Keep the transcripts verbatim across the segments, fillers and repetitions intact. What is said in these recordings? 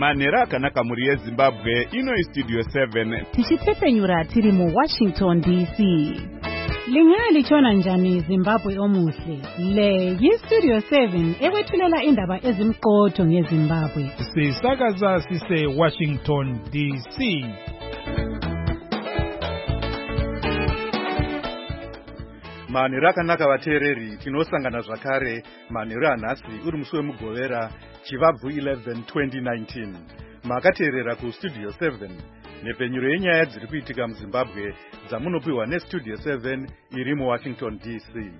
Manera akanaka muri yeZimbabwe ino istudio seven. Tichitephenyura tiri mu Washington D C. Lingalitshona njani Zimbabwe omuhle? Le yistudio seven ekwethulela indaba ezimqotho ngeZimbabwe. Sisakaza sise Washington D C. Manera akanaka vateereri, tinosangana zvakare manheru anhasi uri musi wemugovera Chivabvu eleven twenty nineteen. Makateerera ku Studio seven nepfenyuro yenyaya dziri kuitika muZimbabwe dzamunopiwa neStudio seven iri muWashington D C.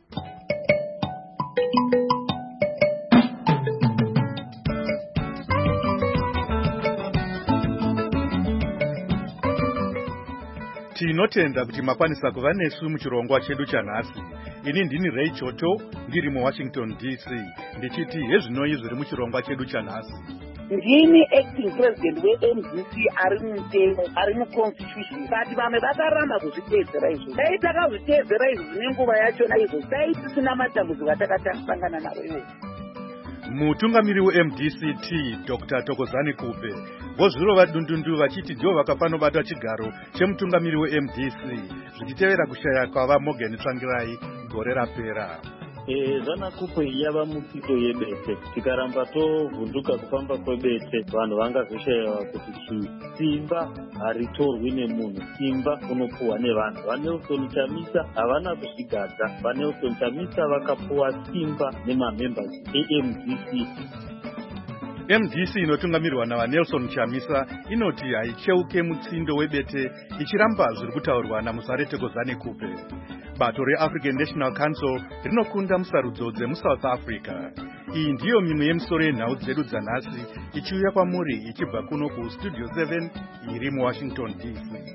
Tinotenda kuti makwanisa kuva nesu muchirongwa chedu chanhasi. Ini ndini Ray Choto ndiri muWashington D C. Ndichiti hezvinoi zviri muchirongwa chedu chanhasi. Ndini acting president we-M D C ari mutemo ari muconstitution. Kati vamwe vakaramba kuzviteedzera izvo. Dai takazviteedzera izvo zvine nguva yachona izvo dai tisina matambudziko atakasangana nawo iwo. Mutungamiri we-M D C T Doctor Thokozani Kupe vozvirova dundundu vachiti ndivo vakafanobata chigaro chemutungamiri we-M D C zvichitevera kushaya kwava Morgan Tsvangirai gore rapera. Eh, Zana Kupe yava mupito yebete. Tikaramba tovhunduka kufamba kwebete, vanhu vangazoshayiwa kuti simba haritorwi nemunhu, simba unopuwa nevanhu. vaNelson Chamisa havana kuzvigadza, vaNelson Chamisa vakapuwa simba nemamembers e-M D C. M D C inotungamirwa navaNelson Chamisa inoti haicheuke mutsindo webete ichiramba zviri kutaurwa naMuzare Thokozani Kupe. Bato reAfrican National Council rinokunda musarudzo dzemuSouth Africa. Iyi ndiyo mimwe yemisoro yenhau dzedu dzanhasi ichiuya kwamuri ichibva kuno kuStudio seven iri muWashington D C.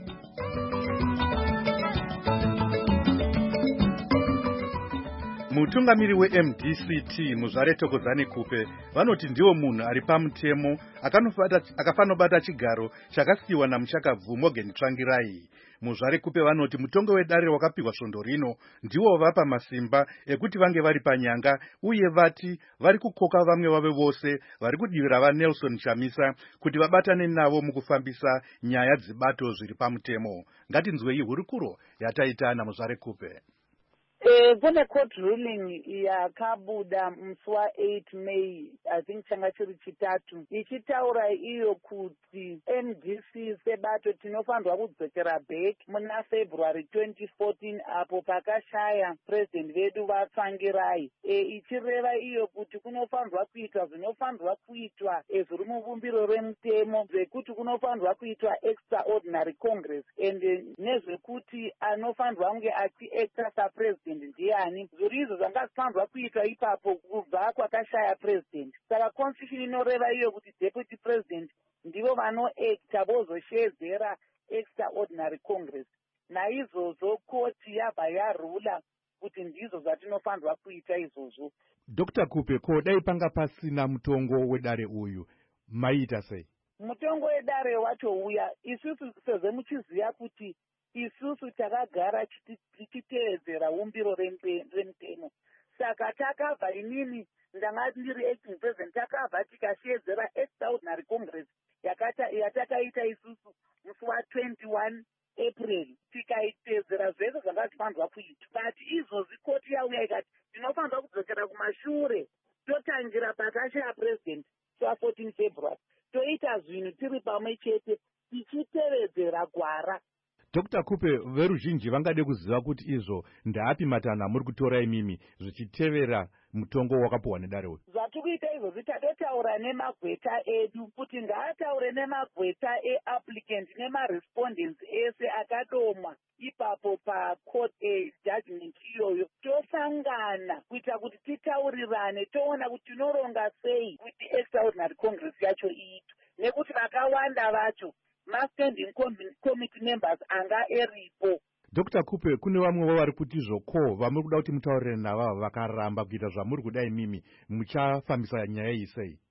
Mutungamiri we-M D C T Muzare Thokozani Kupe vanoti ndiwo munhu ari pamutemo akafanobata chigaro chakasiyiwa namuchakabvu Morgan Tsvangirai. Muzare Kupe vanoti mutongo wedare wakapiwa svondo rino ndiwo vapa masimba ekuti vange vari panyanga uye vati vari kukoka vamwe vave vose vari kudivira vaNelson Chamisa kuti vabatane navo mukufambisa nyaya dzibato zviri pamutemo. Ngatinzwei hurukuro yataita naMuzare Kupe. Eh, kune court ruling yakabuda musi wa-eight May, I think changa chiri chitatu, ichitaura iyo kuti M D C sebato tinofanirwa kudzokera back muna February twenty fourteen apo pakashaya president vedu vaTsvangirai. E, ichireva iyo kuti kunofanirwa kuitwa zvinofanirwa kuitwa zviri mubumbiro remutemo zvekuti kunofanirwa kuitwa extraordinary congress and nezvekuti anofanirwa kunge achiacta sapresident ndiani. Zviri izvo zvanga zvifanirwa kuitwa ipapo kubva kwakashaya president. Saka constitution inoreva iyo kuti deputy president ndivo vanoacta vozoshedzera extraordinary congress. Naizvozvo koti yabva yarula kuti ndizvo zvatinofanirwa kuita izvozvo. Doctor Kupe, ko dai panga pasina mutongo wedare uyu maita sei? Mutongo wedare watouya, isusu sezvo muchiziva kuti isusu takagara tichiteedzera umbiro remutemo. Saka takabva, inini ndanga ndiri acting president, takabva tikashedzera extraordinary congress yatakaita isusu musi wa-twenty-one April, tikaiteedzera zvese zvanga zvifanirwa kuitwa. But izvozvi koti yauya ikati tinofanirwa kudzokera kumashure totangira pakashaya president pa-fourteen February toita zvinhu tiri pamwe chete tichitevedzera gwara. Doctor Kupe, veruzhinji vangade kuziva kuti izvo ndaapi matanho amuri kutora imimi zvichitevera mutongo wakapuwa nedare uyu. Zvatikuita izvozvi tatotaura nemagweta edu kuti ngaataure nemagweta eapplicant nemarespondents ese akadomwa ipapo pacourt judgment iyoyo. Tosangana kuita kuti titaurirane toona kuti tinoronga sei kuti extraordinary congress yacho iitwe, nekuti vakawanda vacho ma-standing committee members anga eripo. Doctor Kupe, kune vamwe vavari kuti zvoko vamuri kuda kuti mutaurire navavo vakaramba kuita zvamuri kudai mimi muchafambisa nyaya iyi sei?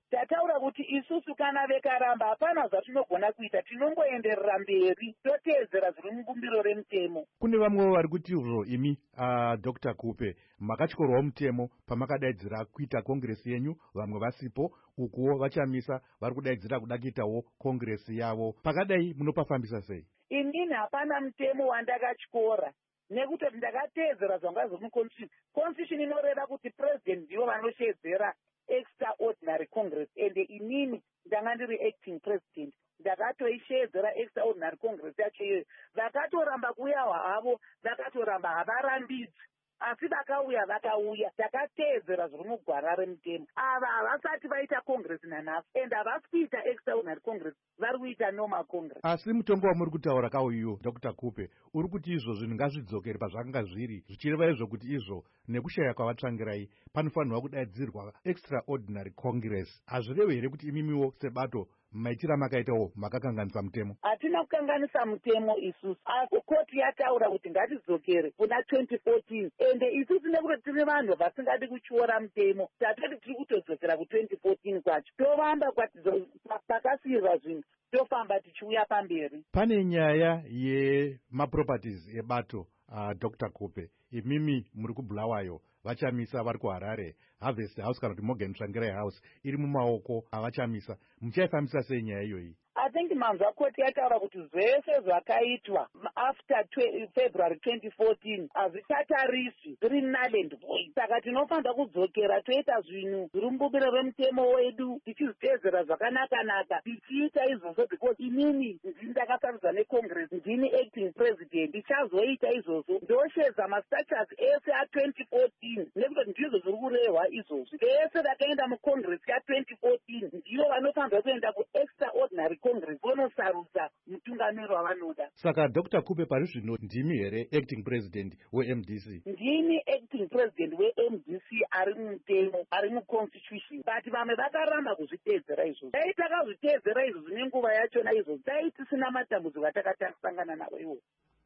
tataura kuti isusu kana vekaramba hapana zvatinogona kuita, tinongoenderera mberi toteedzera zviri mubumbiro remutemo. Kune vamwewo vari kuti izvo imi uh, Dr Kupe makatyorwawo mutemo pamakadaidzira kuita kongresi yenyu, vamwe vasipo, ukuwo vachamisa vari kudaidzira kuda kuitawo kongresi yavo. Pakadai munopafambisa sei? Inini hapana mutemo wandakatyora nekuti ndakateedzera zvanga zviri muconstitution. Constitution inoreva kuti president ndivo vanoshedzera extraordinary congress, ende inini ndanga ndiri acting president ndakatoishedzera extraordinary congress yacho iyoyo. Vakatoramba kuuya havo, vakatoramba havarambidzi, asi vakauya vakauya, takateedzera zviri mugwara remutemo. Ava havasati vaita congress nanhasi, ende havasi kuita extraordinary congress, vari kuita normal congress. Asi mutongo wamuri kutaura kawo iyo Dr Kupe uri kuti izvo zvinhu ngazvidzokere pazvakanga zviri, zvichireva izvo kuti izvo nekushaya kwavatsvangirai panofanirwa kudaidzirwa extraordinary congress. Hazvirevo here kuti imimiwo sebato maitira makaitawo makakanganisa mutemo? Hatina kukanganisa mutemo isusu, asi koti yataura kuti ngatidzokere kuna twenty fourteen, ende isusu nekuti tine vanhu vasingadi kutyora mutemo, tatoti tiri kutodzokera ku twenty fourteen kwacho, tovamba pakasiyirwa zvinhu, tofamba tichiuya pamberi. Pane nyaya yemaproperties ebato uh, Dr Kupe, imimi muri kuBulawayo, vachamisa vari kuHarare, Harvest House kana kuti Morgan Tsvangirai House iri mumaoko avachamisa. Muchaifambisa sei nyaya iyoyi? I think manzwa koti yataura kuti zvese zvakaitwa after February twenty fourteen hazvichatariswi, zviri null and void. Saka tinofanira kudzokera toita zvinhu zviri mubumbiro remutemo wedu, tichiziteedzera zvakanaka-naka, tichiita izvozvo because inini ndini ndakasarudza necongress, ndini acting president, ndichazoita izvozvo, ndoshedza mastatures ese a-twenty fourteen nekuti ndizvo zviri kurehwa izvozvi. Vese vakaenda mucongress ya-twenty fourteen ndivo vanofanira kuenda ku-extraordinary congress vonosarudza mutungamiri wavanoda. Saka Dr Kupe pari zvino ndimi here acting president we-M D C? Ndini acting president we-M D C ari mutemo, ari muconstitution, but vamwe vakaramba kuzviteedzera izvozvo. Dai takazviteedzera izvozvo nenguva yachona izvozvo, dai tisina matambudziko atakasangana nawo iwo.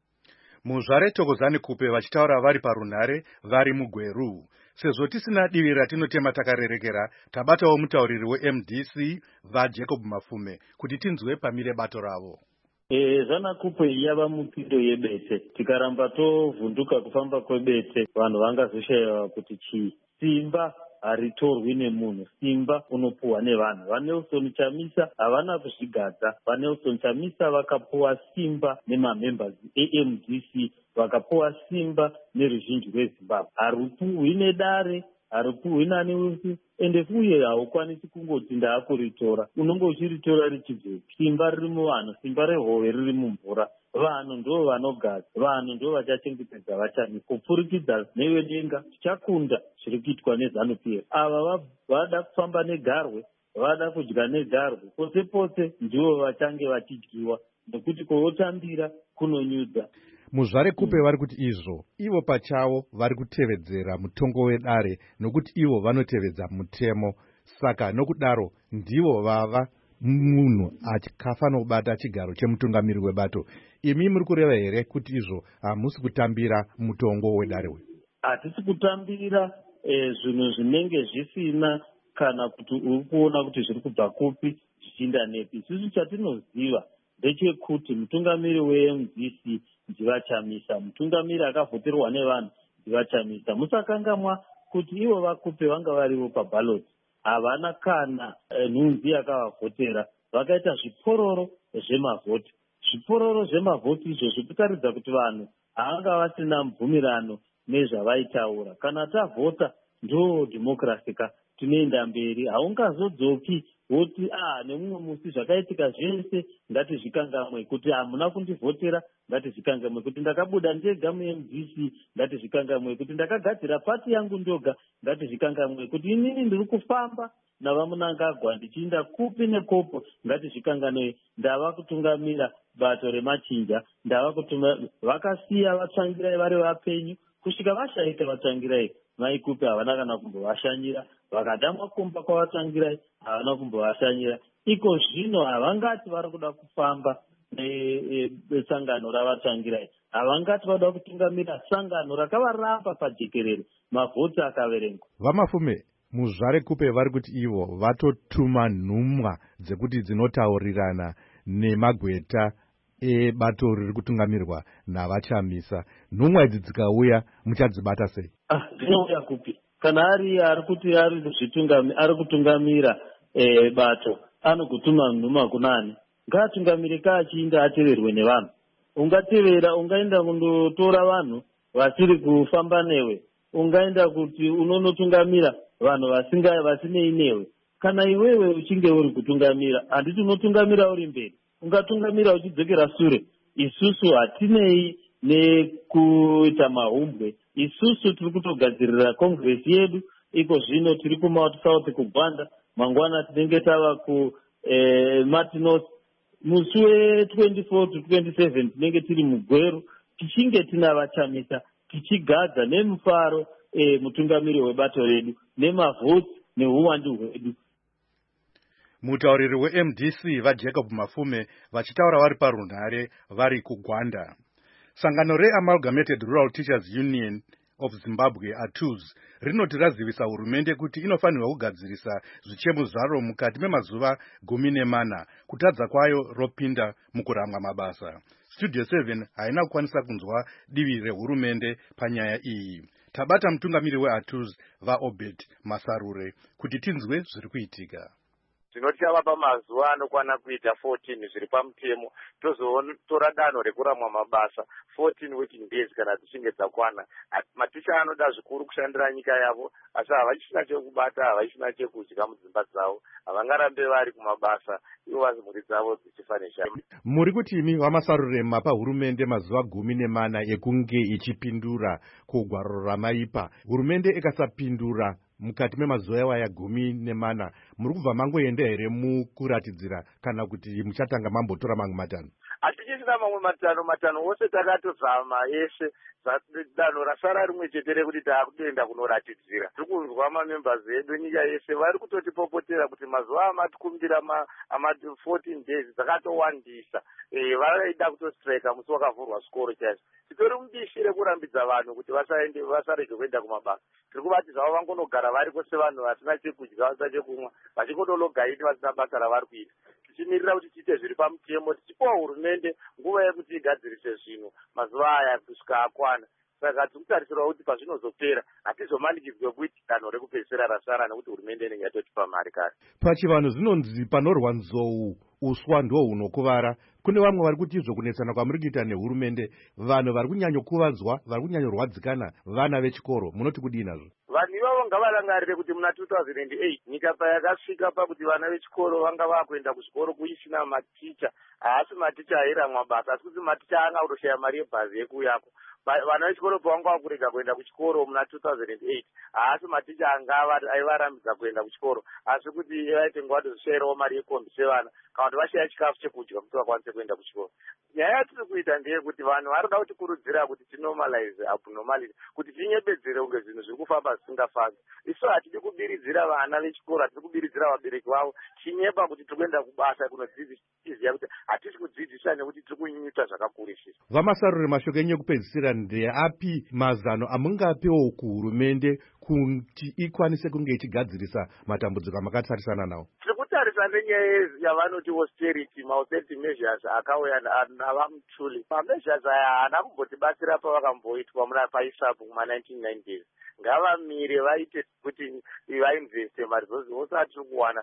Muzvare Thokozani Kupe vachitaura vari parunhare vari muGweru. Sezvo tisina divi ratinotema takarerekera, tabatawo mutauriri we-M D C vaJacob Mafume kuti tinzwe pamire bato ravo. E, zvana Kupe yava mupindu yebete. Tikaramba tovhunduka kufamba kwebete, vanhu vangazoshayiwa kuti chii. Simba haritorwi nemunhu, simba unopuwa nevanhu. VaNelson Chamisa havana kuzvigadza. VaNelson Chamisa vakapuwa simba nemamembers e-M D C, vakapuwa simba neruzhinji rweZimbabwe. Harupuhwi nedare, harupuhwi nani usi, ende uye haukwanisi kungoti ndaakuritora. Unonge uchiritora richibve. Simba riri muvanhu, simba rehove riri mumvura. Vanhu ndo vanogadza, vanhu ndo vachachengetedza vachami. Kupfurikidza newedenga tichakunda zviri kuitwa neZANU-P F. Ava vada kufamba negarwe, vada kudya negarwe, pose pose ndivo vachange vachidyiwa, nekuti kwovotambira kunonyudza. Muzvare Kupe vari kuti izvo ivo pachavo vari kutevedzera mutongo wedare nokuti ivo vanotevedza mutemo. Saka nokudaro ndivo vava munhu akafanira kubata chigaro chemutungamiri webato. Imi muri kureva here kuti izvo hamusi kutambira mutongo wedare uyu? Hatisi kutambira e, zvinhu zvinenge zvisina kana kuti uri kuona kuti zviri kubva kupi zvichiinda nepi. Isusu chatinoziva ndechekuti mutungamiri we-M D C ndivachamisa, mutungamiri akavhoterwa nevanhu ndivachamisa. Musakangamwa kuti ivo vaKupe vanga varivo paballot, havana kana e, nhunzi yakavavhotera, vakaita zvipororo zvemavhoti. Zvipororo zvemavhoti izvozvo zvinotaridza kuti vanhu havanga vasina mubvumirano nezvavaitaura. Kana tavhota ndo dhemokirasi ka tinoenda mberi. Haungazodzoki woti ah nemumwe musi zvakaitika zvese ngatizvikangamwe, kuti hamuna kundivhotera ngatizvikangamwe, kuti ndakabuda ndega mu-M D C ngatizvikangamwe, kuti ndakagadzira pati yangu ndoga ngatizvikangamwe, kuti inini ndiri kufamba navamunangagwa ndichiinda kupi nekopo ngatizvikanganwe. Ndava kutungamira bato remachinja, ndava kutuma vakasiya vatsvangirai vari vapenyu kusvika vashaika vatsvangirai. VaKupe havana kana kumbovashanyira, vakada makomba kwavatsvangirai havana kumbovashanyira. Iko zvino havangati vari kuda kufamba nesangano ravatsvangirai, havangati vada kutungamira sangano rakavarapa pajekerere, mavhoti akaverengwa. VaMafume, muzvarekupe vari kuti ivo vatotuma nhumwa dzekuti dzinotaurirana nemagweta ebato riri kutungamirwa navachamisa. Nhumwa idzi dzikauya muchadzibata sei? Ah, dzinouya kupi? Kana ari ari kuti ari kuzvitungamira, ari kutungamira eh, bato, anokutuma nhumwa kunani? Ngaatungamire kaachinda ateverwe nevanhu. Ungatevera, ungaenda kundotora vanhu vasiri kufamba newe, ungaenda kuti unonotungamira vanhu vasinga vasinei newe. Kana iwewe uchinge uri kutungamira, handiti unotungamira uri mberi, ungatungamira uchidzokera sure. Isusu hatinei nekuita mahumbwe. Isusu tiri kutogadzirira Congress yedu, iko zvino tiri kuMount South kuGwanda, mangwana tinenge tava ku eh, Martinos. Musi we-twenty-four to twenty-seven tinenge tiri mugweru, tichinge tina vachamisa, tichigadza nemufaro eh, mutungamiri webato redu, nemavhoti neuwandu hwedu. Mutauriri we-M D C vaJacob Mafume vachitaura vari parunhare vari kuGwanda. Sangano re-Amalgamated Rural Teachers Union of Zimbabwe, A T U Z, rinoti razivisa hurumende kuti inofanirwa kugadzirisa zvichemo zvaro mukati memazuva gumi nemana kutadza kwayo ropinda mukuramwa mabasa. Studio seven haina kukwanisa kunzwa divi rehurumende panyaya iyi. Tabata mutungamiri we-A T U Z vaObed Masarure kuti tinzwe zviri kuitika. Tinochava pamazuva anokwana kuita fourteen zviri pamutemo, tozotora danho rekuramwa mabasa fourteen working days kana dzichinge dzakwana. Maticha anoda zvikuru kushandira nyika yavo, asi havachina chekubata, havachina chekudya mudzimba dzavo, havangarambe vari kumabasa ivo vazi mhuri dzavo dzichifanisha. Muri kuti imi vaMasarure mapa hurumende mazuva gumi nemana ekunge ichipindura kugwaro ramaipa. Hurumende ikasapindura mukati memazuva waya gumi nemana, muri kubva mangoenda here mukuratidzira kana kuti muchatanga mambotora mamwe matano? Hatichisina mamwe matano, matano ose takatozama eshe. Danho rasara rimwe chete rekuti taakutoenda kunoratidzira. Tiri kunzwa mamembers edu nyika yese vari kutotipopotera kuti mazuva amatikumbira ama fourteen days dzakatowandisa. Eh, varaida kutostrika musi wakavhurwa zvikoro chaizvo. Titori mudishi rekurambidza vanhu kuti vasaende vasarege kuenda kumabasa. Tiri kuvati zvavo vangonogara vari kwose vanhu vasina chekudya vasina chekumwa, vachingodologaiti vasina basa ravari kuita. Tichimirira kuti tiite zviri pamutemo, tichipawo hurumende nguva yekuti igadzirise zvinhu mazuva aya kusvika akwana. Saka tirikutarisirwa kuti pazvinozopera hatizomanikidzwe kuiti danho rekupedzisira rasara nekuti hurumende inenge yatotipa mari kare. Pachivanhu zvinonzi panorwa nzou uswa ndo hunokuvara. Kune vamwe vari kuti izvo kunetsana kwamuri kuita nehurumende, vanhu vari kunyanyokuvadzwa, vari kunyanyorwadzikana, vana vechikoro, munoti kudii nazvo? Vanhu ivavo ngavarangarire kuti muna two thousand eight nyika payakasvika pakuti vana vechikoro vanga vakuenda kuzvikoro kuisina maticha, haasi maticha airamwa basa, asi kuti maticha anga kutoshaya mari yebhazi yekuuyako. Vana vechikoro pavanga vakurega kuenda kuchikoro muna two thousand eight, haasi maticha anga aivarambidza kuenda kuchikoro, asi kuti vaite nguva tozoshairawo mari yekombi sevana kana kuti vashaya chikafu chekudya kuti vakwanise kuenda kuchikoro. Nyaya yatiri kuita ndeyekuti vanhu vari kuda kutikurudzira kuti tinormalize abnormality, kuti tinyepedzere kunge zvinhu zviri kufamba zvisingafambi. Isu hatidi kubiridzira vana vechikoro, hatidi kubiridzira vabereki vavo, chinyepa kuti tiri kuenda kubasa kunodzidzisa kuti hatisi kudzidzisa nekuti tiri kunyunyuta zvakakurisisa. VaMasarure, mashoko enyu ekupedzisira ndeapi mazano amungapewo kuhurumende kuti ikwanise kunge ichigadzirisa matambudziko amakatarisana nawo? Tiri kutarisa nenyaya yavanoti austerity, austerity measures akauya navaMutuli. Mameasures aya haana kumbotibatsira pavakamboitwa muna paisapu kuma nineteen nineties. Ngavamire vaite kuti vainveste mari dzose vose atiri kuwana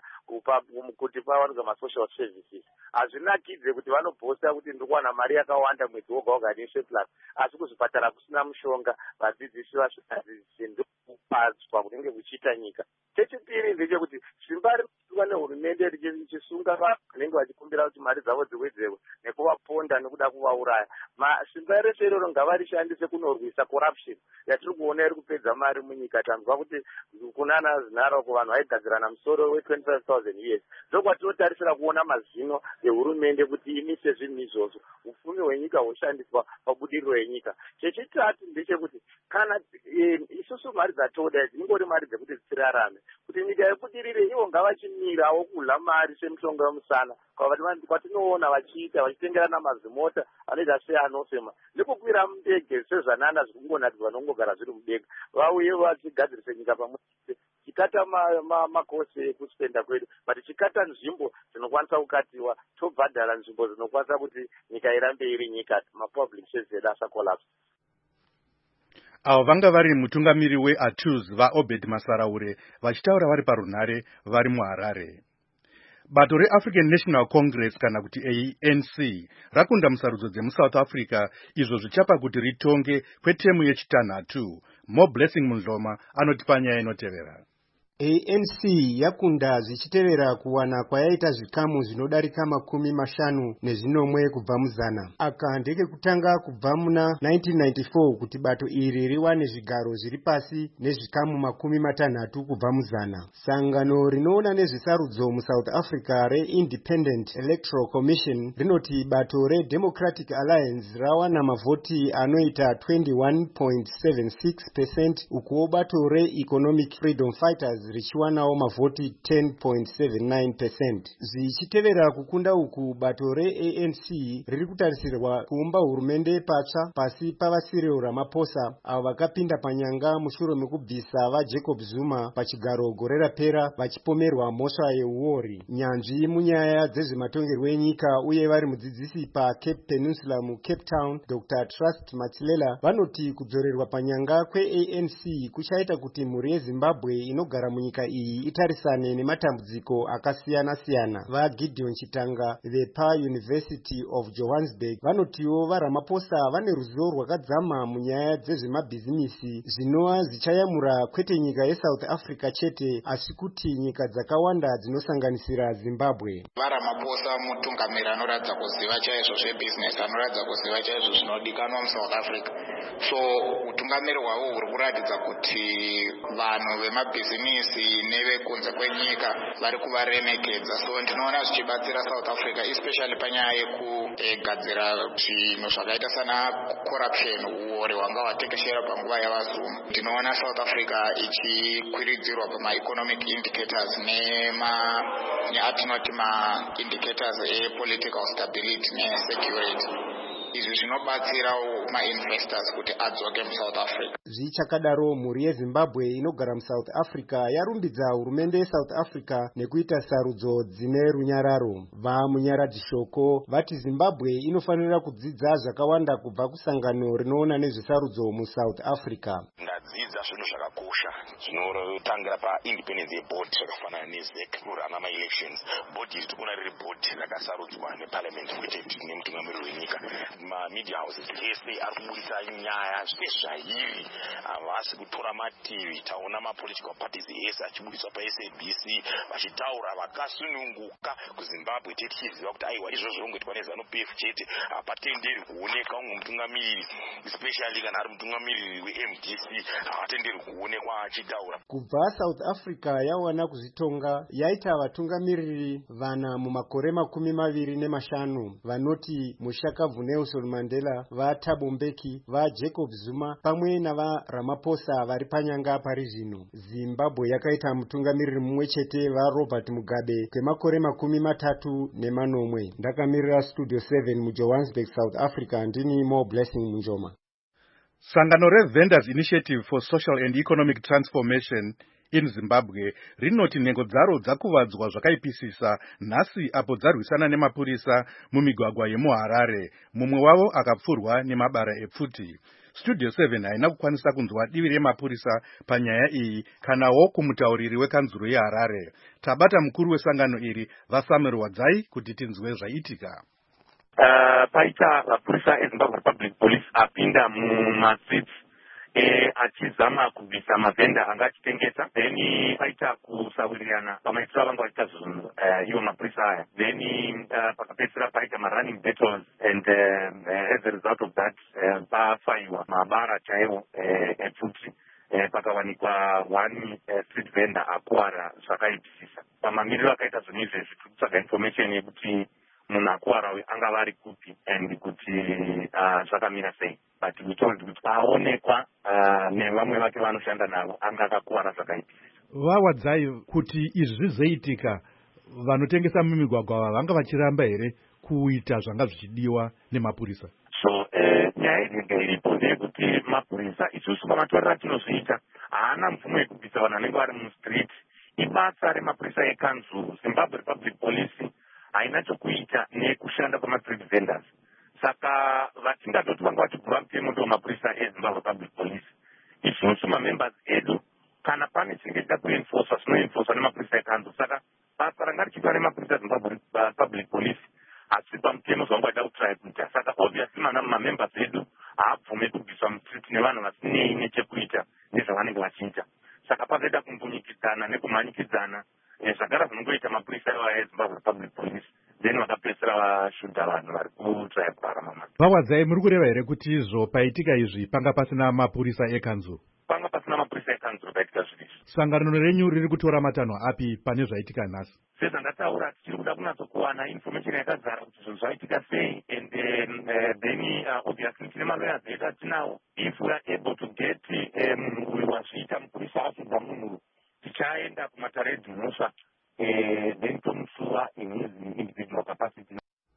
kuti pawanika masocial services. Hazvinakidze kuti vanobhosta kuti ndiri kuwana mari yakawanda mwedzi woga woga nesurplus, asi kuzvipatara kusina mushonga, vadzidzisi vasvikadzidzisi ndokupadzwa kunenge kuchiita nyika. Chechipiri ndechekuti simba rinoitwa nehurumende richisunga vanhu vanenge vachikumbira kuti mari dzavo dziwedzerwe nekuvaponda nekuda kuvauraya. Simba rese iroro ngavarishandise kunorwisa corruption yatiri kuona iri kupedza mari munyika. Tanzwa kuti kunana zinaroko vanhu vaigadzirana musoro we-twenty-five thousand years. Ndokwatinotarisira kuona mazino ehurumende kuti imise zvinhu izvozvo, upfumi hwenyika hushandiswa pabudiriro yenyika. Chechitatu ndechekuti kana isusu mari dzatoda dzingori mari dzekuti dzirarame, kuti nyika yebudirire ivo ngavachimirawo kudla mari semishonga yomusana kwatinoona vachiita vachitengerana mazimota anoita seanosema nekukwira mundege sezvanana zviri kungonakidza nokungogara zviri mudenga. Vauye vachigadzirise nyika pamwe tichikata makosi ekuspenda kwedu but tichikata nzvimbo dzinokwanisa kukatiwa tobhadhara nzvimbo dzinokwanisa kuti nyika irambe iri nyika mapublic services asa collapse. Avo vanga vari mutungamiri weA T U S vaObed Masaraure vachitaura vari parunhare vari muHarare. Bato reAfrican National Congress kana kuti A N C rakunda musarudzo dzemuSouth Africa izvo zvichapa kuti ritonge kwetemu yechitanhatu. More Blessing Mundloma anoti panyaya inotevera. A N C yakunda zvichitevera kuwana kwayaita zvikamu zvinodarika makumi mashanu nezvinomwe kubva muzana. Aka ndeke kutanga kubva muna nineteen ninety-four kuti bato iri riwane zvigaro zviri pasi nezvikamu makumi matanhatu kubva muzana. Sangano rinoona nezvisarudzo muSouth Africa re-Independent Electoral Commission rinoti bato re-Democratic Alliance rawana mavhoti anoita twenty-one point seven six percent ukuwo bato re-Economic Freedom Fighters richiwanawo mavhoti ten point seven nine percent. Zvichitevera kukunda uku bato re-A N C riri kutarisirwa kuumba hurumende patsva pasi pava Cyril Ramaphosa avo vakapinda panyanga mushure mekubvisa vaJacob Zuma pachigaro gore rapera vachipomerwa mhosva yeuori. Nyanzvi munyaya dzezvematongerwo enyika uye vari mudzidzisi paCape Peninsula muCape Town Doctor Trust Matsilela vanoti kudzorerwa panyanga kweA N C kuchaita kuti mhuri yeZimbabwe inogara munyika iyi itarisane nematambudziko akasiyana siyana. VaGideon Chitanga vepa University of Johannesburg vanotiwo vaRamaphosa vane ruzivo rwakadzama munyaya dzezvemabhizinisi zvinova zvichayamura kwete nyika yeSouth Africa chete asi kuti nyika dzakawanda dzinosanganisira Zimbabwe. VaRamaphosa mutungamiri anoratidza kuziva chaizvo zvebusiness, anoratidza kuziva chaizvo zvinodikanwa muSouth Africa. So utungamiri hwavo huri kuratidza kuti vanhu vemabhizinisi nevekunze kwenyika vari kuvaremekedza. So ndinoona zvichibatsira South Africa especially panyaya yekugadzira zvinhu zvakaita sana corruption, uori hwanga hwatekeshera panguva yavaZuma. Ndinoona South Africa ichikwiridzirwa pamaeconomic indicators nema neatinoti maindicators epolitical stability nesecurity. Izvi zvinobatsirawo mainvestors kuti adzoke muSouth Africa. Zvichakadaro mhuri yeZimbabwe inogara muSouth Africa yarumbidza hurumende yeSouth Africa nekuita sarudzo dzine runyararo. Vamunyaradzi shoko vati Zimbabwe inofanira kudzidza zvakawanda kubva kusangano rinoona nezvesarudzo muSouth Africa. Ndadzidza zvinhu zvakakosha zvinotangira paindependence yeboard zvakafanana neZEC kurana maelections. Board iri tikuna riri board rakasarudzwa neparliament kwete nemutungamiri wenyika. Media houses ese ari kubudisa nyaya zvezvairi havasi kutora mativi. Taona mapolitical parties ese achibudiswa paS A B C vachitaura vakasununguka kuZimbabwe tichiziva kuti aiwa izvo zvirongoitwa neZANU-P F chete hapatenderi kuoneka umwe mutungamiri especially kana ari mutungamiri weM D C havatenderi kuonekwa achitaura. Kubva South Africa yawana kuzvitonga yaita vatungamiriri vana mumakore makumi maviri nemashanu vanoti Mushakabvu Nelson Mandela, vaThabo Mbeki, vaJacob Zuma pamwe navaRamaphosa vari panyanga pari zvino. Zimbabwe yakaita mutungamiriri mumwe chete vaRobert Mugabe kwemakore makumi matatu nemanomwe. Ndakamirira Studio seven muJohannesburg, South Africa. Ndini More Blessing Munjoma. Sangano reVendors Initiative for Social and Economic Transformation in Zimbabwe rinoti nhengo dzaro dzakuvadzwa zvakaipisisa nhasi apo dzarwisana nemapurisa mumigwagwa yemuHarare, mumwe wavo akapfurwa nemabara epfuti. Studio seven haina kukwanisa kunzwa divi remapurisa panyaya iyi kanawo kumutauriri wekanzuro yeHarare. Tabata mukuru wesangano iri vaSamuel Wadzai kuti tinzwe zvaitika. Uh, paita mapurisa eZimbabwe Republic Police apinda mumaswitsi Eh, achizama kubvisa mavhenda anga achitengesa, then paita kusawirirana pamaitiro avangu vachiita zvinhu iwo mapurisa aya, then uh, pakapedzisira paita marunning battles and uh, uh, as a result of that uh, pafaiwa mabara chaiwo epfuti uh, uh, pakawanikwa one uh, street vendor akuwara zvakaipisisa. Pamamiriro akaita zvinhu izvezvi tiri kutsvaga information yekuti munhu akuwara uyu anga vari kupi and kuti uh, zvakamira sei, but we told kuti aonekwa uh, nevamwe vake vanoshanda navo anga akakuwara zvakaipisisa. Vawadzai kuti izvi zvizoitika vanotengesa mumigwagwa vanga vachiramba here kuita zvanga zvichidiwa nemapurisa? So uh, nyaya inenge iripo ndeyekuti mapurisa isusu pamatorero atinozviita haana haana mvumo yekubvisa vanhu vanenge vari mustreet. Ibasa remapurisa ekanzuru. Zimbabwe Republic Police haina chokuita nekushanda kwama-street vendors. Saka vatingatoti vanga vachigura mutemo ndo mapurisa eZimbabwe Public Police. Isusu mamembers edu kana pane chinge chida kuenforcwa zvinoenforcwa nemapurisa ekanzuru. Saka basa ranga richiitwa nemapurisa eZimbabwe Public Police asi pamutemo zvavangada kutry kuita. Saka obviously mana mamembers edu haabvume kubviswa mustreet nevanhu vasinei nechekuita nezvavanenge vachiita. Saka pakaita kumbunyikidzana nekumhanyikidzana zvagara zvinongoita mapurisa eZimbabwe Public Police. Then vakapedzisira vashuta vanhu vari kutry kurarama. Vawadzai, muri kureva here kuti izvo paitika izvi panga pasina mapurisa ekanzuru? Panga pasina mapurisa ekanzuru paitika zviri. Sangano renyu riri kutora matanho api pane zvaitika nhasi? Sezvandataura tichiri kuda kunyatsokuwana information yakazara kuti zvinhu zvaitika sei, and then uh, then uh, obviously tine malawyers edu atinawo. If we are able to get munhu uyu wazviita mupurisa asvika munhu tichaenda kumataredhi mhosva then tomusuwa in his individual capacity.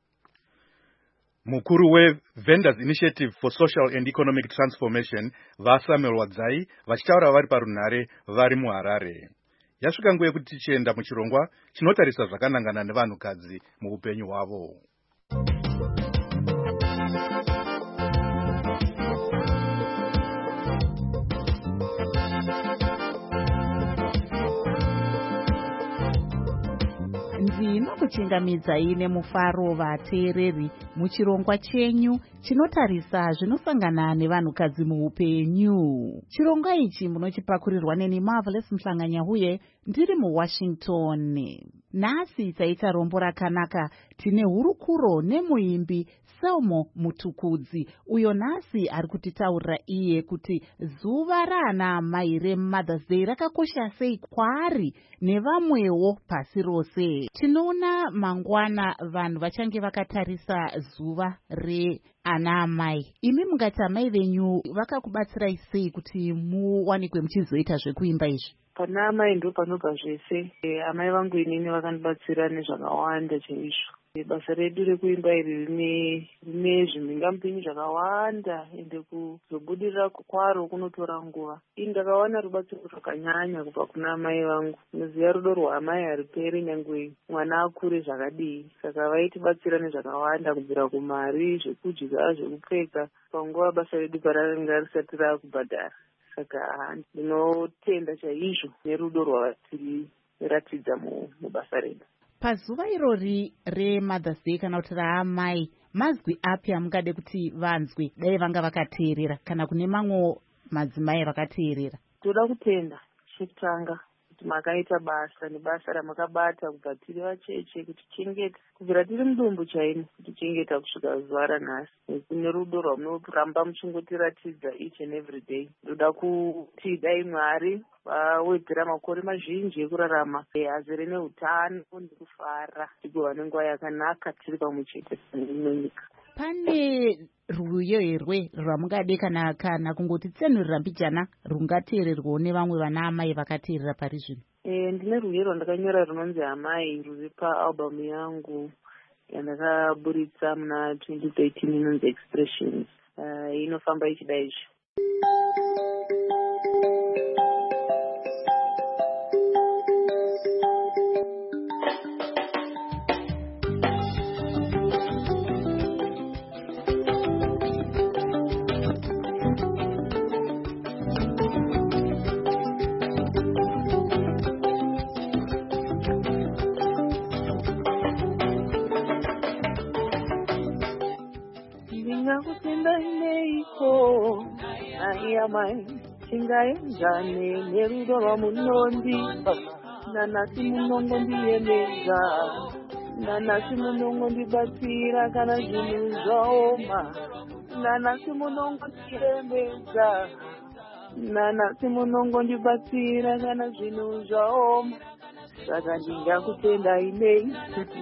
Mukuru weVendors Initiative for Social and Economic Transformation vaSamuel Wadzai vachitaura vari parunhare vari muHarare. Yasvika nguva yekuti tichienda muchirongwa chinotarisa zvakanangana nevanhukadzi muupenyu hwavo. Ndinokuchingamidzai nemufaro vateereri muchirongwa chenyu chinotarisa zvinosangana nevanhukadzi muupenyu. Chirongwa ichi munochipakurirwa neni Marvelous Mhlanganyahuye ndiri muWashington. Nhasi taita rombo rakanaka tine hurukuro nemuimbi Selmo Mutukudzi, uyo nhasi ari kutitaurira iye kuti zuva raana amai reMother's Day rakakosha sei kwaari nevamwewo pasi rose. Tinoona mangwana vanhu vachange vakatarisa zuva reana amai. Imi mungati amai venyu vakakubatsirai sei kuti muwanikwe muchizoita zvekuimba izvi? Pana amai ndo panobva zvese. E, amai vangu inini vakandibatsira nezvakawanda chaizvo. Basa redu rekuimba iri rine rine zvimhingamupinyi zvakawanda, ende kuzobudirira kwaro kunotora nguva. Ini ndakawana rubatsiro rwakanyanya kubva kuna amai vangu. Muziya rudo rwaamai hariperi nyangwe mwana akure zvakadii. Saka vaitibatsira nezvakawanda kubvira kumari, zvekudya, zvekupfeka panguva basa redu parakanga risati rakubhadhara. Saka ndinotenda chaizvo nerudo rwavatiratidza mubasa redu. Pazuva irori reMother's Day kana kuti raamai, mazwi api amungade kuti vanzwe dai vanga vakateerera kana kune mamwe madzimai vakateerera? Toda kutenda chekutanga kuti makaita basa nebasa ramakabata kubva tiri vacheche kuti chengeta kubvira tiri mudumbu chaimo kuti chengeta kusvika zuva ranhasi, kune rudo rwamunoramba muchingotiratidza each and every day. Ndoda kuti dai Mwari vawedzera makore mazhinji ekurarama azere neutano nekufara tigova nenguva yakanaka tiri pamwe chete nenyika. Pane rwiyo herwe rwamungade kana kana kungoti tsenurira mbijana rungateererwawo nevamwe vana amai vakateerera pari zvino? E, ndine rwiyo rwandakanyora runonzi Amai, rwuri paalbamu yangu yandakaburitsa muna twenty thirteen inonzi Expressions. Uh, inofamba ichida izvi. Amai, chingaenzane nerudo rwamunondipa, nanasi munongo ndiyemedza, nanasi munongo ndibatsira kana zvinhu zvaoma, nanasi munongo ndiyemedza, nanasi munongo ndibatsira kana zvinhu zvaoma, saka ndingakutendai nei.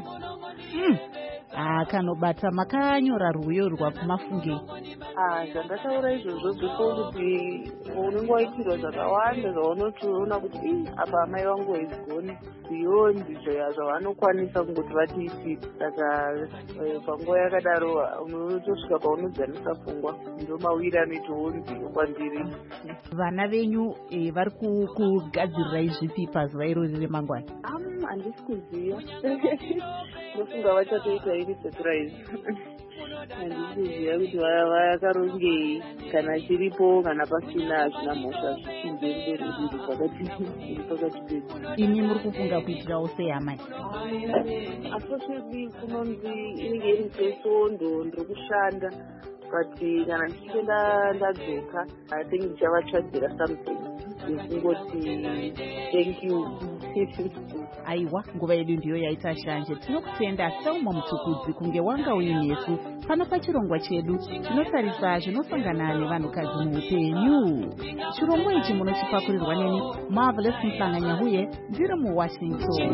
Ah, kanobata makanyora rwiyo rwakumafunge. Ah, zvandataura izvozvo before kuti apo unenge waitirwa zvakawanda zvaunotoona kuti ii apa amai vangu vaigoni beyond zvoya zvavanokwanisa kungoti vatiitira. Saka panguva yakadaro unotosvika paunodzanisa pfungwa, ndo mawiri anoitoonzi kwandiri. Vana venyu e, vari kugadzirirai zvipi pazuva irori remangwana? Am handisi kuziva. Ndofunga vachatoita iri surprise. Handisi kuziva kuti vakarongei, kana chiripo kana pasina hazvina mhosva zvichinzemberi zviri pakati pedu. Imi muri kufunga kuitirawo sei amai? Unfortunately kunonzi inenge iri sesondo ndiri kushanda, but kana ndichinge ndadzoka I think ndichavatsvadzira something yekungoti thank you. Aiwa, nguva yedu ndiyo yaita shanje. Tinokutenda Selma Mutukudzi kunge wanga uinesu pano pachirongwa chedu chinotarisa zvinosangana nevanhukadzi muupenyu. Chirongwa ichi munochipakurirwa neni Marvelous Mhlanga-Nyahuye ndiri muWashington.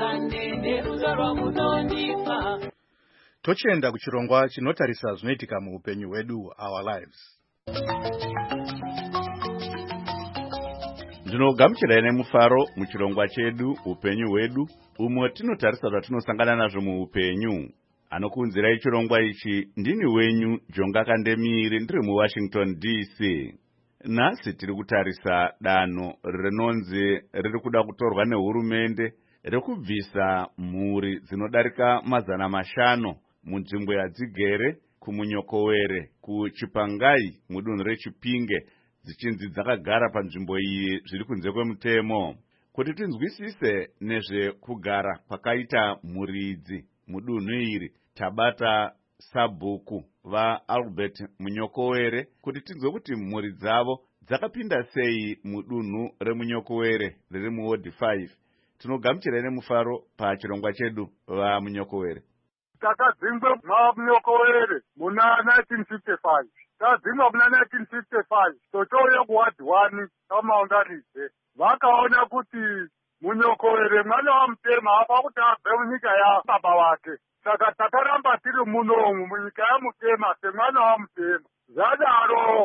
Tochienda kuchirongwa chinotarisa zvinoitika muupenyu hwedu, our lives. Ndinogamuchirai nemufaro muchirongwa chedu upenyu hwedu, umwe tinotarisa zvatinosangana nazvo muupenyu. Anokuunzirai chirongwa ichi ndini wenyu Jonga Kandemiri ndiri muWashington D C. Nhasi tiri kutarisa danho rinonzi riri kuda kutorwa nehurumende rekubvisa mhuri dzinodarika mazana mashanu munzvimbo yadzigere kumunyokowere kuChipangai mudunhu reChipinge, dzichinzi dzakagara panzvimbo iyi zviri kunze kwemutemo. Kuti tinzwisise nezvekugara kwakaita mhuri idzi mudunhu iri, tabata sabhuku vaAlbert Munyokowere kuti tinzwe kuti mhuri dzavo dzakapinda sei mudunhu remunyokowere riri muward five. Tinogamuchirai nemufaro pachirongwa chedu vamunyokowere. Takadzingwa mamunyokowere muna nineteen fifty-five. Tadzingwa muna nineteen fifty-five. Tochouya kuward one kamaunganidze. Vakaona kuti munyokowere mwana wamutema apa kuti abve munyika yababa wake. Saka takaramba tiri munomu munyika yamutema semwana wamutema. Zvadaro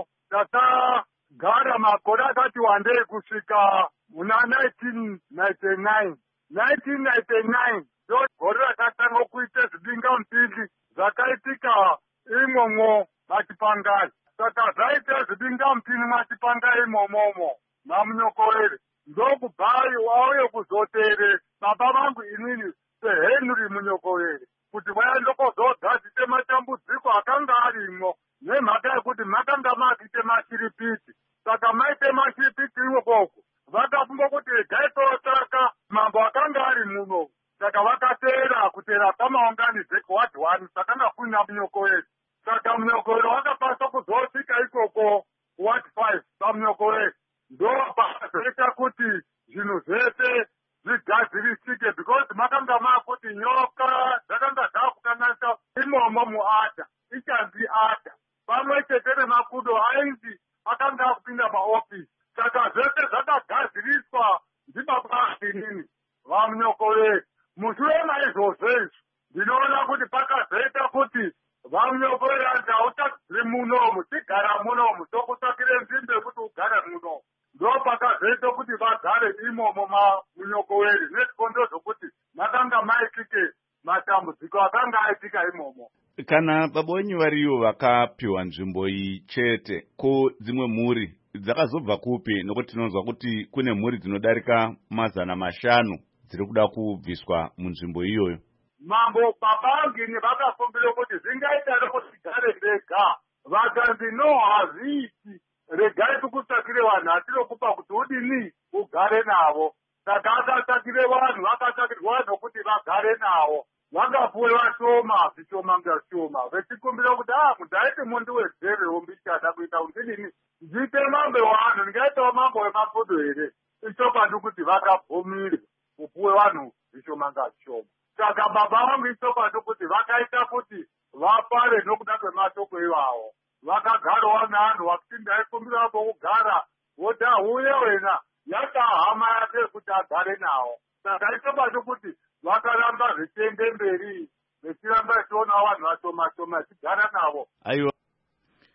tatagara makore akati wandei kusvika muna nineteen ninety-nine. nineteen ninety-nine ndo gore rakatanga kuita zvidingamupini zvakaitika imwomwo maChipangai. Saka zvaita zvidingamupini maChipangai imomomo mamunyokowere ndokubvai wauye kuzotere baba vangu inini seHenry Munyokowere kuti vaende kozogadzite matambudziko akanga arimwo nemhaka yekuti makanga makuite machiripiti. Saka maite machiripiti ikoko vakafunga kuti regai totsvaka mambo akanga ari muno. Saka vakatera kutera pamaunganidze kuward one sakanga kuna Munyokowere. Saka Munyokowere wakapasa kuzosvika ikoko kuward five pamunyokowere. Ndo pakazoita kuti zvinhu zvese zvigadzirisike because makanga makuti nyoka dzakanga dzakukanasa imomo muata ichanzi ata pamwe chete nemakudo ainzi akanga akupinda maofisi. Saka zvese zvakagadziriswa ndibaba inini vamunyokowere. Mushure maizvozvo izvi ndinoona kuti pakazoita kuti vamunyokowere anzi hautadziri munomu tigara munomu tokutsvakire nzvimbo yekuti ugare munomu. Ndo pakazoita kuti vagare imomo mamunyokowere nezvikondo zvokuti makanga maitike matambudziko akanga aitika imomo. Kana baba wenyu variyo vakapiwa nzvimbo iyi chete, ko dzimwe mhuri dzakazobva kupi? Nokuti tinonzwa kuti kune mhuri dzinodarika mazana mashanu dziri kuda kubviswa munzvimbo iyoyo. Mambo babangini vakafungira kuti zvingaita kuti gare ndega. Vakanzi no, hazviiti, regai tikutsvakire vanhu atinokupa kuti udini ugare navo. Saka akatsvakire vanhu, vakatsvakirwa vanhu kuti vagare navo. Vangapuwe vashoma zvishoma ngashoma vechikumbira kuti ah mudaiti mundu wedzeve mbichada kuita undinini ndiite mambo wanhu ndingaitawo mambo wemakodo here. Ichokwadi kuti vakabvumirwa kupuwe vanhu zvishoma ngashoma. Saka baba vangu ichokwadi kuti vakaita kuti vapare nokuda kwematoko ivavo. Vakagarawo nevanhu vakuti ndaikumbira kugara wota uye wena yaka hama yake kuti agare nawo. Saka ichokwadi kuti vakaramba zvichiende mberi vechiramba ichiona vanhu vashoma shoma vachigara navo. Aiwa.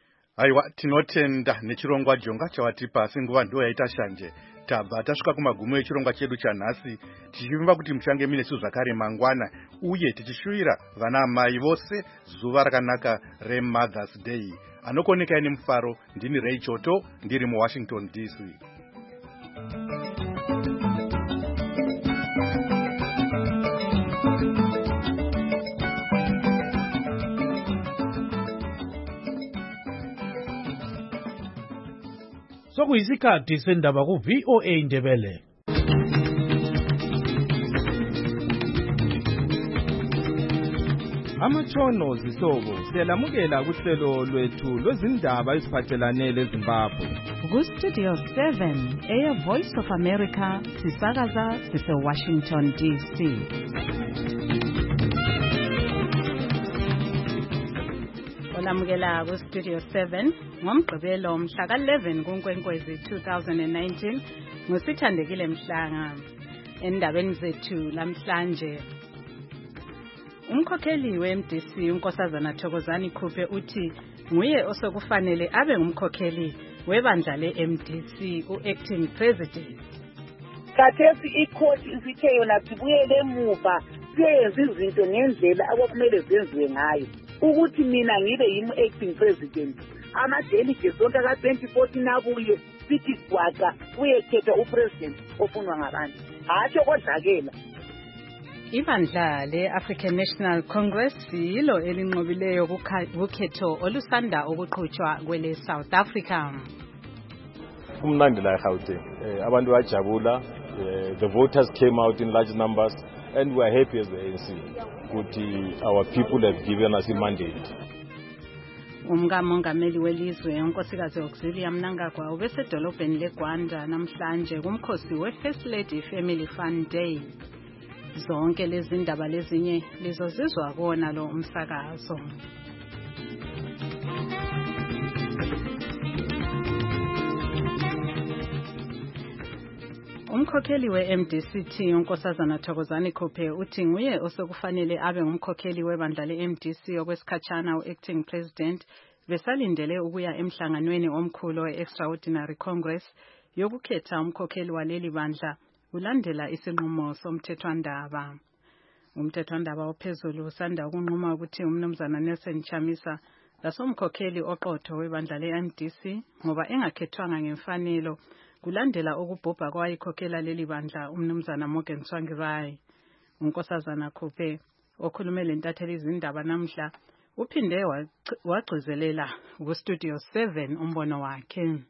Aiwa, tinotenda nechirongwa jonga chawatipa senguva ndo yaita shanje. Tabva tasvika kumagumo echirongwa chedu chanhasi, tichivimba kuti muchange minesu zvakare mangwana, uye tichishuvira vana amai vose zuva rakanaka reMothers Day. Anokoneka ine mufaro, ndini Ray Choto, ndiri muWashington D C. Sokuyisikhathi sendaba ku V O A Ndebele. Amatshono zihlobo siyalamukela kuhlelo lwethu lwezindaba eziphathelane leZimbabwe. Ku Studio seven, Air Voice of America, sisakaza sise Washington D C. Olamukela ku Studio seven ngomgqibelo mhla ka eleven kuNkwenkwezi two thousand nineteen ngosithandekile mhlanga. Endabeni zethu lamhlanje, umkhokheli we-M D C unkosazana Thokozani Khuphe uthi nguye osokufanele abe ngumkhokheli webandla le-M D C u-acting president. Khathesi ikhoti isithe yona sibuyele emuva siyenza izinto ngendlela akumele zenziwe ngayo, ukuthi mina ngibe yimi-acting president. Ama-delegates onke ka twenty fourteen abuye sithi gwaqa kuyekhetha upresident ofunwa ngabantu, hatsho kodlakela. Ibandla le-African National Congress yilo elinqobileyo kukhetho olusanda ukuqhutshwa kwele South Africa. Kumnandi la eGauteng, abantu bayajabula. The voters came out in large numbers and we are happy as the A N C ukuthi our people have given us a mandate. Umkamongameli welizwe unkosikazi Auxilia Mnangagwa ubesedolobheni leGwanda namhlanje kumkhosi we-First Lady Family Fun Day. Zonke lezi ndaba lezinye lizozizwa kona lo umsakazo. Umkhokheli we-M D C T unkosazana Thokozani Khuphe uthi nguye osokufanele abe ngumkhokheli webandla le-M D C okwesikhatshana u-acting president, besalindele ukuya emhlanganweni omkhulu we-Extraordinary Congress yokukhetha umkhokheli waleli bandla ulandela isinqumo somthethwandaba. Umthethwandaba ophezulu usanda ukunquma ukuthi umnumzana Nelson Chamisa lasomkhokheli oqotho webandla le-M D C ngoba engakhethwanga ngemfanelo kulandela ukubhubha kwayikhokhela leli bandla umnumzana Morgan Tsvangirai. Unkosazana Khuphe okhulume lentatheli izindaba namhla uphinde wagcizelela ku Studio seven umbono wakhe.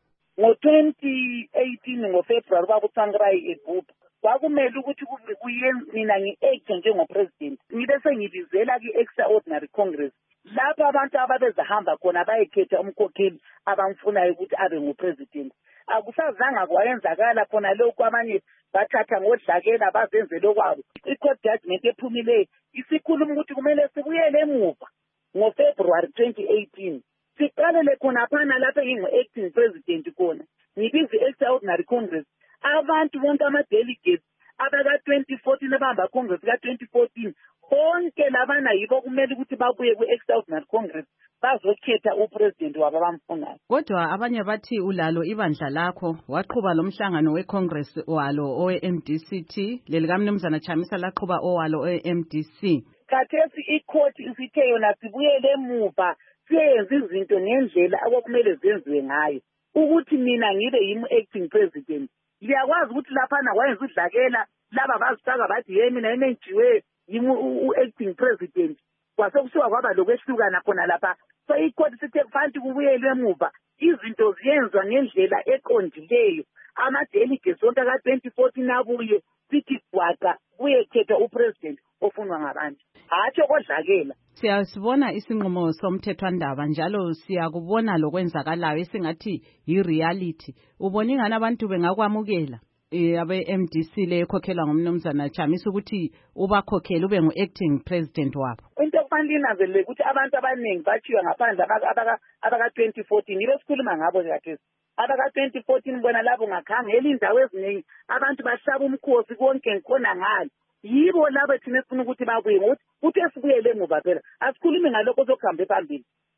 Ngo-twenty eighteen ngoFebruary baba uTsvangirai ebhubha, kwakumele ukuthi kuye mina ngi-acte njengopresident, ngibe sengibizela ki-Extraordinary Congress lapho abantu ababezahamba khona bayekhetha umkhokheli abamfunayo ukuthi abe ngupresident. Akusazanga kwayenzakala khona lokho, abanye bathatha ngodlakela bazenzele okwabo. I-court judgment ephumileyo isikhuluma ukuthi kumele sibuyele emuva ngoFebruary twenty eighteen. Siqalele khona phana lapho engingu-acting president khona, ngibize i-Extraordinary Congress. Abantu bonke ama-delegates abaka twenty fourteen abahamba Congress ka twenty fourteen bonke labana yibo kumele ukuthi babuye ku-Extraordinary Congress bazokhetha upresident wabo abamfunayo. Kodwa abanye bathi ulalo ibandla lakho waqhuba lo mhlangano we-Congress walo owe-M D C T, lelikamnumzana Chamisa laqhuba owalo owe-M D C. Khathesi ikhoti isithe yona sibuyele emuva siyenza izinto ngendlela akumele zenziwe ngayo, ukuthi mina ngibe yimi-acting president. Liyakwazi ukuthi laphana wayenza udlakela laba bazifaka bathi ye mina enenjiwe yimi u-acting president, kwase kusuka kwaba lokwehlukana khona lapha. So ikhoti sithe kufanele kubuyelwe emuva, izinto ziyenzwa ngendlela eqondileyo. Ama-delegates onke ka twenty fourteen abuye sithi gwaqa kuyekhetha upresident ofunwa ngabantu, hatsho kodlakela. Siyasibona isinqumo somthethwandaba njalo siyakubona lokwenzakalayo esingathi yi-reality. Ubona ingani abantu bengakwamukela abe-M D C le ekhokhelwa ngumnumzana Chamisa ukuthi ubakhokhele ube ngu-acting president wabo? Into okufanele inanzelele ukuthi abantu abaningi bathiwa ngaphandle abaka twenty fourteen, yibo sikhuluma ngabo kathesi. Abaka twenty fourteen bona labo ngakhangela indawo eziningi, abantu bahlaba umkhosi konke ngikhona ngalo. Yibo labo thina sifuna ukuthi babuye ngokuthi ukuthi esibuyele emuva phela. Asikhulumi ngalokho sokuhambe phambili.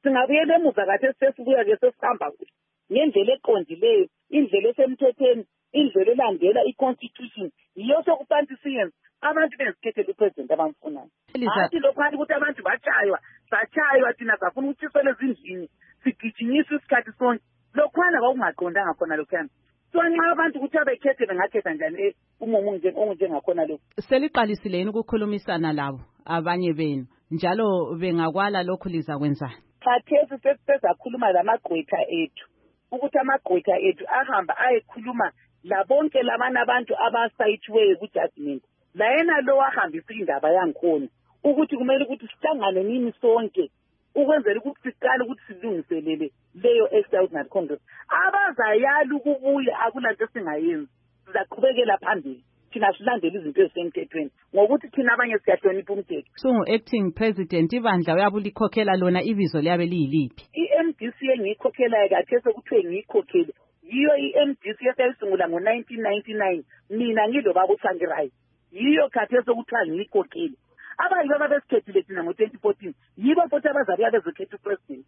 singabuyela emuva kade sesibuya ke sesihamba ngendlela eqondileyo, indlela esemthethweni, indlela elandela i-constitution. Yiyo sokufanele siyenze abantu bezikhethele upresident abamfunayo. Hathi lokho hathi ukuthi abantu bachaywa, sachaywa thina safuna ukuthisela ezindlini, sigijinyiswa isikhathi sonke. Lokhwana kwakungaqondanga khona lokhana. So nxa abantu ukuthi abekhethe bengakhetha njani umumo onjengakhona lokho. Seliqalisile yini ukukhulumisana labo abanye benu njalo bengakwala lokhu liza kwenzani? Khathesi sesizakhuluma lamagqwetha ethu ukuthi amagqwetha ethu ahamba ayekhuluma labonke labana abantu abasayithiweyo ku-judgment. La yena lo wahambisa indaba yangikhona ukuthi kumele ukuthi sihlangane nini sonke ukwenzela ukuthi siqale ukuthi silungiselele leyo extraordinary congress. Abazayala ukubuya akulanto singayenzi, sizaqhubekela phambili thina silandele izinto ezisemthethweni ngokuthi thina abanye siyahlonipha umthetho. Sungu-acting president, ibandla uyabulikhokhela lona ibizo liyabe liyiliphi? I-M D C engiyikhokhelayo kade sekuthiwe ngiyikhokhele yiyo i-M D C esayisungula ngo-nineteen ninety-nine, mina ngilo baba uThangirayi. Yiyo kade sekuthiwa ngiyikhokhele. Abantu ababesikhethile thina ngo-twenty fourteen yibo futhi abazabuya bezokhetha upresident.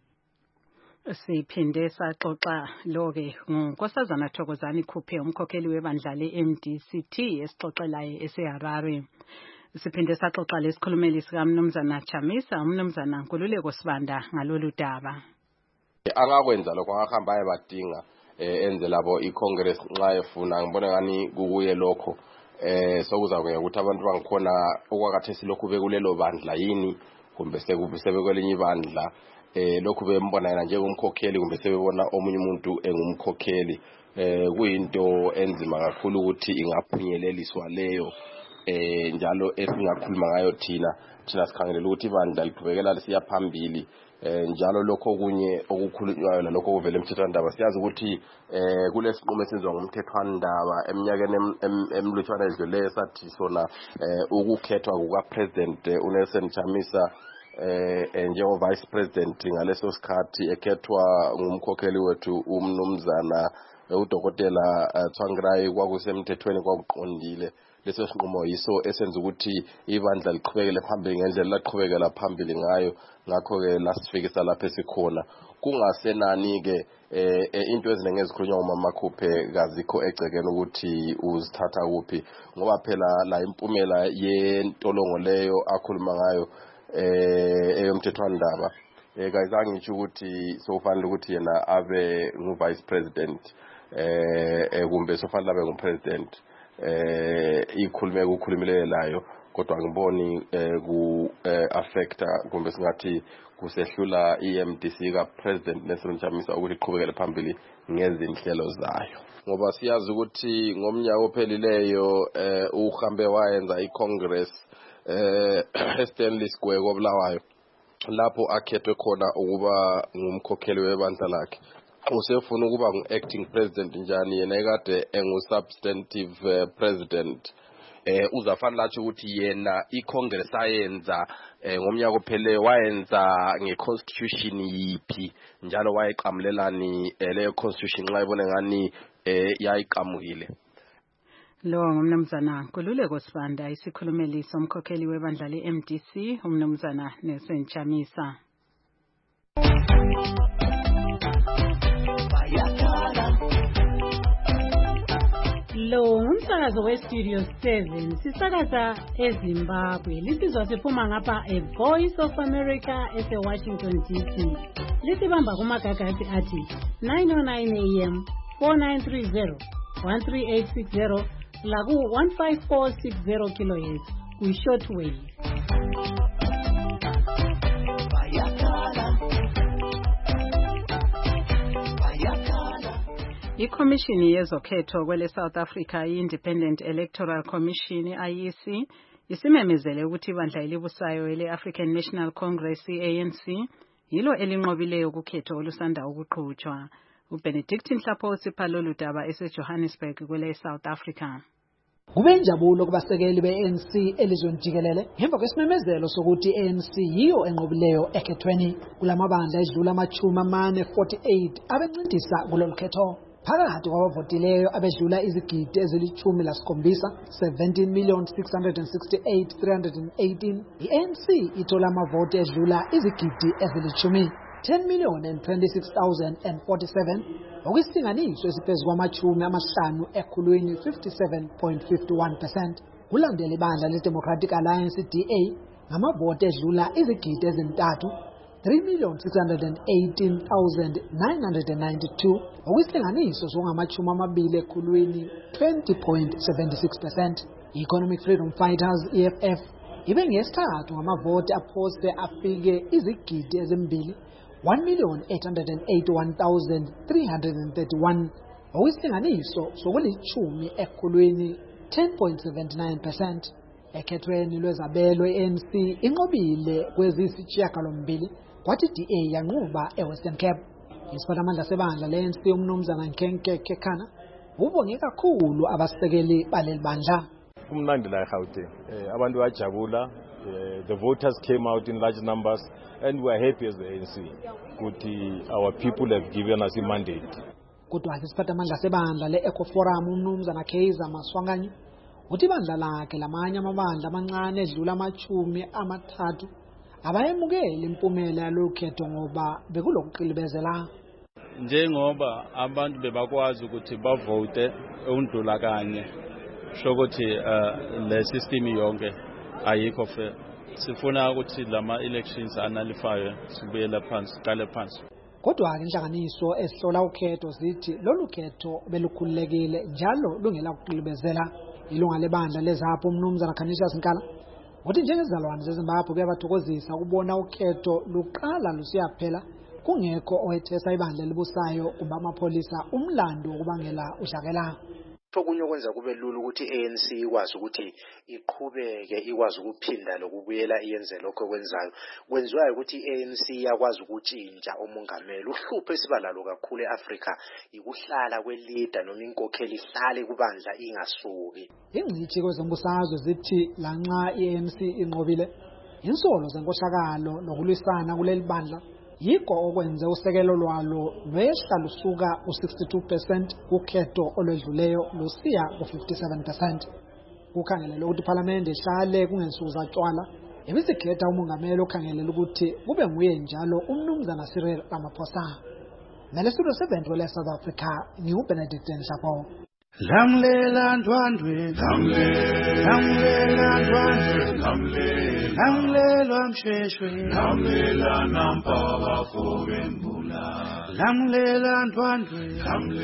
Siphinde saxoxa lo-ke nguNkosazana Thokozani Khuphe, umkhokheli webandla le-M D C T esixoxelayo eseHarare. Siphinde saxoxa lesikhulumeli sikaMnumzana Chamisa, uMnumzana Nkululeko Sibanda ngalolu daba. Angakwenza lokho angahamba ayebadinga enze labo iCongress nxa efuna, ngibona ngani kukuye lokho eh sokuzakwenza ukuthi abantu bangikhona okwakhathesi lokhu bekulelo bandla yini kumbe sekubisebekwelinye ibandla. Eh lokhu bembona yena njengomkhokheli kumbe sebebona omunye umuntu engumkhokheli. Eh kuyinto enzima kakhulu ukuthi ingaphunyeleliswa leyo eh njalo esingakhuluma ngayo thina thina sikhangelela ukuthi ibandla liqhubekela lisiya phambili. Eh njalo lokho kunye okukhulunywayo nalokho kuvela emthethwandaba siyazi ukuthi eh kulesinqumo esenzwa ngomthethwandaba eminyakeni emlutshwana edluleyo sathi sona eh ukukhethwa kuka president uNelson Chamisa eh njengo vice president ngaleso sikhathi ekhethwa ngumkhokheli wethu umnumzana udokotela Thwangirayi kwakusemthethweni kwakuqondile. Leso sinqumo yiso esenza ukuthi ibandla liqhubekele phambili ngendlela laqhubekela phambili ngayo, ngakho ke lasifikisa lapha esikhona. Kungasenani ke into eziningi ezikhulunywa ngomama Khuphe kazikho egcekeni ukuthi uzithatha kuphi, ngoba phela la impumela yentolongo leyo akhuluma ngayo eh eyomthethwandaba eh kayizange ngisho ukuthi sofanele ukuthi yena abe ngu vice president eh kumbe sofanele abe ngu president eh ikhulume ukukhulumileyo, kodwa ngiboni ku affecta kumbe singathi kusehlula i-M D C ka president Nelson Chamisa ukuthi iqhubekele phambili ngezinhlelo zayo, ngoba siyazi ukuthi ngomnyaka ophelileyo eh uhambe wayenza iCongress eh eStanley Square koBulawayo lapho akhethwe khona ukuba ngumkhokheli webandla lakhe. Usefuna ukuba ngu-acting president njani yena ekade engu-substantive uh, president. Eh uzafana lathi ukuthi yena iCongress ayenza eh, ngomnyaka opheleyo wayenza ngeconstitution yipi njalo wayeqamlelani eh, leyo constitution nxa ibone ngani eh, yayiqamukile. Lo ngumnumzana Nkululeko Sibanda, isikhulumeli somkhokheli webandla le-M D C umnumzana Nelson Chamisa. Lo umsakazo we-Studio seven sisakaza eZimbabwe, lisizwa siphuma ngapha e-Voice of America ese-Washington D C. Lisibamba kumagagasi athi nine oh nine A M, four nine three zero, one three eight six zero laku one five four six zero kilohertz kwi-shortwave. Ikhomishini yezokhetho kwele South Africa i-Independent Electoral Commission I E C isimemezele ukuthi ibandla elibusayo ele-African National Congress I A N C yilo elinqobileyo ukukhetho olusanda ukuqhutshwa. uBenedict Nhlapho usipha lolu daba eseJohannesburg kwele South Africa. Kube injabulo kubasekeli be-A N C elizweni jikelele ngemva kwesimemezelo sokuthi i-A N C yiyo enqobileyo ekhethweni kulamabandla edlula amachumi amane forty-eight abencindisa kulolu khetho. Phakathi kwabavotileyo abedlula izigidi ezilithumi lasikhombisa seventeen million six hundred sixty-eight three hundred eighteen, i-A N C ithola amavoti edlula izigidi ezilithumi. ten million and twenty-six thousand forty-seven, okuyisilinganiso esiphezu kwamachumi amahlanu ekhulwini fifty-seven point five one percent. Kulandela ibandla le-Democratic Alliance D A ngamavoti edlula izigidi ezintathu three million six hundred eighteen thousand nine hundred ninety-two, okuyisilinganiso songamachumi amabili ekhulwini twenty point seven six percent. Economic Freedom Fighters E F F ibe ngesithathu ngamavoti aphoste afike izigidi ezimbili one million eight hundred eighty-one thousand three hundred thirty-one, okuyisilinganiso sokulichumi ekhulwini ten point seven nine percent. Ekhethweni lwezabelo i-A N C inqobile kweziyisishiyagalombili kwathi D A yanqoba eWestern Cape. Isiphathamandla sebandla le-A N C umnumzana Nkenke Kekana ubonge kakhulu abasekeli baleli bandla. Kumnandi la eGauteng, abantu bajabula, the voters came out in large numbers and we are happy as the A N C ukuthi our people have given us a mandate. Kodwa isiphathamandla sebandla le-Ecoforum umnumzana Kaizer Maswanganyi uthi ibandla lakhe lamanye amabandla amancane edlula amachumi amathathu abayemukele impumela yalokhetho ngoba bekulokuqilibezela. Njengoba abantu bebakwazi ukuthi bavote undlula kanye shokuthi le system yonke ayikho fair. Sifuna ukuthi lama elections analifayo sibuyela phansi siqale phansi. Kodwa ke inhlanganiso esihlola ukhetho zithi lolu khetho belukhululekile njalo lungela kuqilibezela. Ilunga lebandla lezapho umnumzana Canisius Nkala uthi njengezizalwane zeZimbabwe kuyabathokozisa ukubona ukhetho luqala lusiyaphela kungekho owethesa ibandla libusayo kuba amapholisa umlando ukubangela udlakela. Okunye okwenza kube lula ukuthi i-A N C ikwazi ukuthi iqhubeke ikwazi ukuphinda lokubuyela iyenze lokho okwenzayo kwenziwayo ukuthi i-A N C yakwazi ukutshintsha umongameli. Uhlupho esibalalo kakhulu eAfrika ikuhlala kwelida noma inkokheli ihlale kubandla ingasuki. Ingcithi kwezombusazwe zithi lanxa i-A N C inqobile insolo zenkohlakalo nokulwisana kuleli bandla yikho okwenze usekelo lwalo lwehla lusuka u-sixty-two percent kukhetho olwedluleyo lusiya ku-fifty-seven percent. Kukhangelelwe ukuthi iPhalamende ihlale kungensuku zatshwala ebisikhetha umongameli okhangelela ukuthi kube nguye njalo umnumzana Cyril Ramaphosa. Nelestudio seven wele South Africa, New Benedict Nhlapo. Lamlela ndwandwe, lamlela ndwandwe, lamlela msheshwe, lamlela nampaba fobembula, lamlela ndwandwe,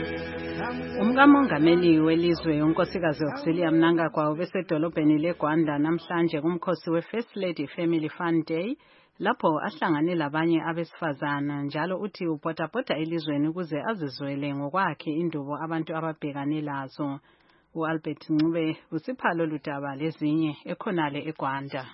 Umkamongameli welizwe unkosikazi Auxilia Mnangagwa ubesedolobheni leGwanda namhlanje kumkhosi we-First Lady Family Fun Day lapho ahlangane labanye abesifazana njalo uthi ubhotabhota elizweni ukuze azizwele ngokwakhe indubo abantu ababhekane lazo. U-Albert Ncube usiphalo ludaba lezinye ekhonale eGwanda.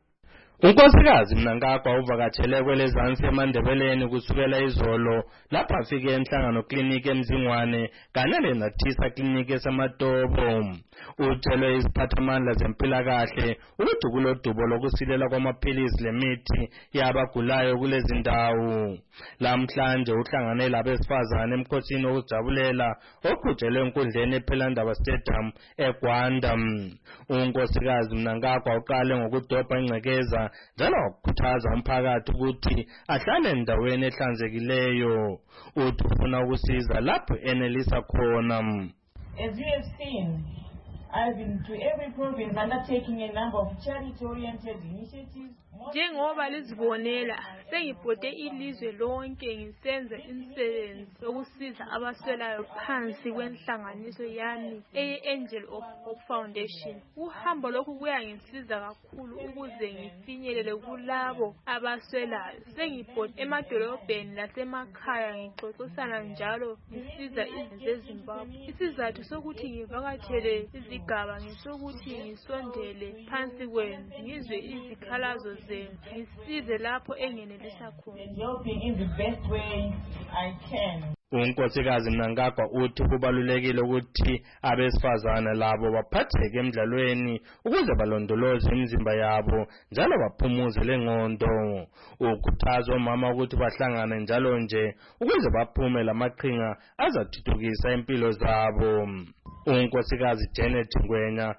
Unkosikazi Mnangagwa uvakatshele kwelezansi eMandebeleni kusukela izolo lapho afike enhlangano clinic eMzingwane kanye leNathisa clinic eseMatobo. Utshelwe iziphathamandla zempilakahle ukuthi kulodubo lokusilela kwamaphilisi lemithi yabagulayo kulezi ndawo. Lamhlanje uhlangane labesifazane emkhosini wokujabulela oqhutshelwe enkundleni ePhelandaba Stadium eGwanda. Unkosikazi Mnangagwa uqale ngokudobha ingcekeza njalo wakhuthaza umphakathi ukuthi ahlale endaweni ehlanzekileyo. Uthi ufuna ukusiza lapho enelisa khona. As you have seen, I've been to every province undertaking a number of charity-oriented initiatives. Njengoba lizibonela sengibhode ilizwe lonke ngisenza imisebenzi yokusiza abaswelayo phansi kwenhlanganiso yami eye-Angel of Hope Foundation. Uhambo lokhu kuyangisiza kakhulu ukuze ngifinyelele kulabo abaswelayo. Sengibhode emadolobheni lasemakhaya ngixoxisana njalo ngisiza izizwe zeZimbabwe. Isizathu sokuthi ngivakatshele izigaba ngisokuthi ngisondele phansi kwenu ngizwe izikhalazo zenu ngisize lapho engenelisa khona. Helping in the best way I can. Unkosikazi Mnangagwa uthi kubalulekile ukuthi abesifazane labo baphatheke emidlalweni ukuze balondoloze imizimba yabo njalo baphumuze lengqondo. Ukhuthaza omama ukuthi bahlangane njalo nje ukuze baphume lamaqhinga azathuthukisa impilo zabo. Unkosikazi Janet Ngwenya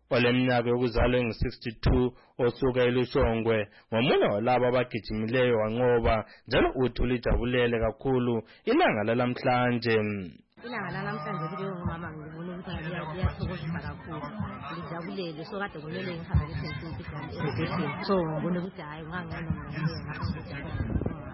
oleminyaka yokuzalwa engu-sixty-two osuka eLushongwe ngomunye walabo abagijimileyo wanqoba njalo uthi ulijabulele kakhulu ilanga lalamhlanje. Ilanga lalamhlanje kuleyo ngumama ngibona ukuthi liyathokozisa kakhulu lijabulele so kade kumele ngihambe ngisemsini so ngibona ukuthi hayi ngangena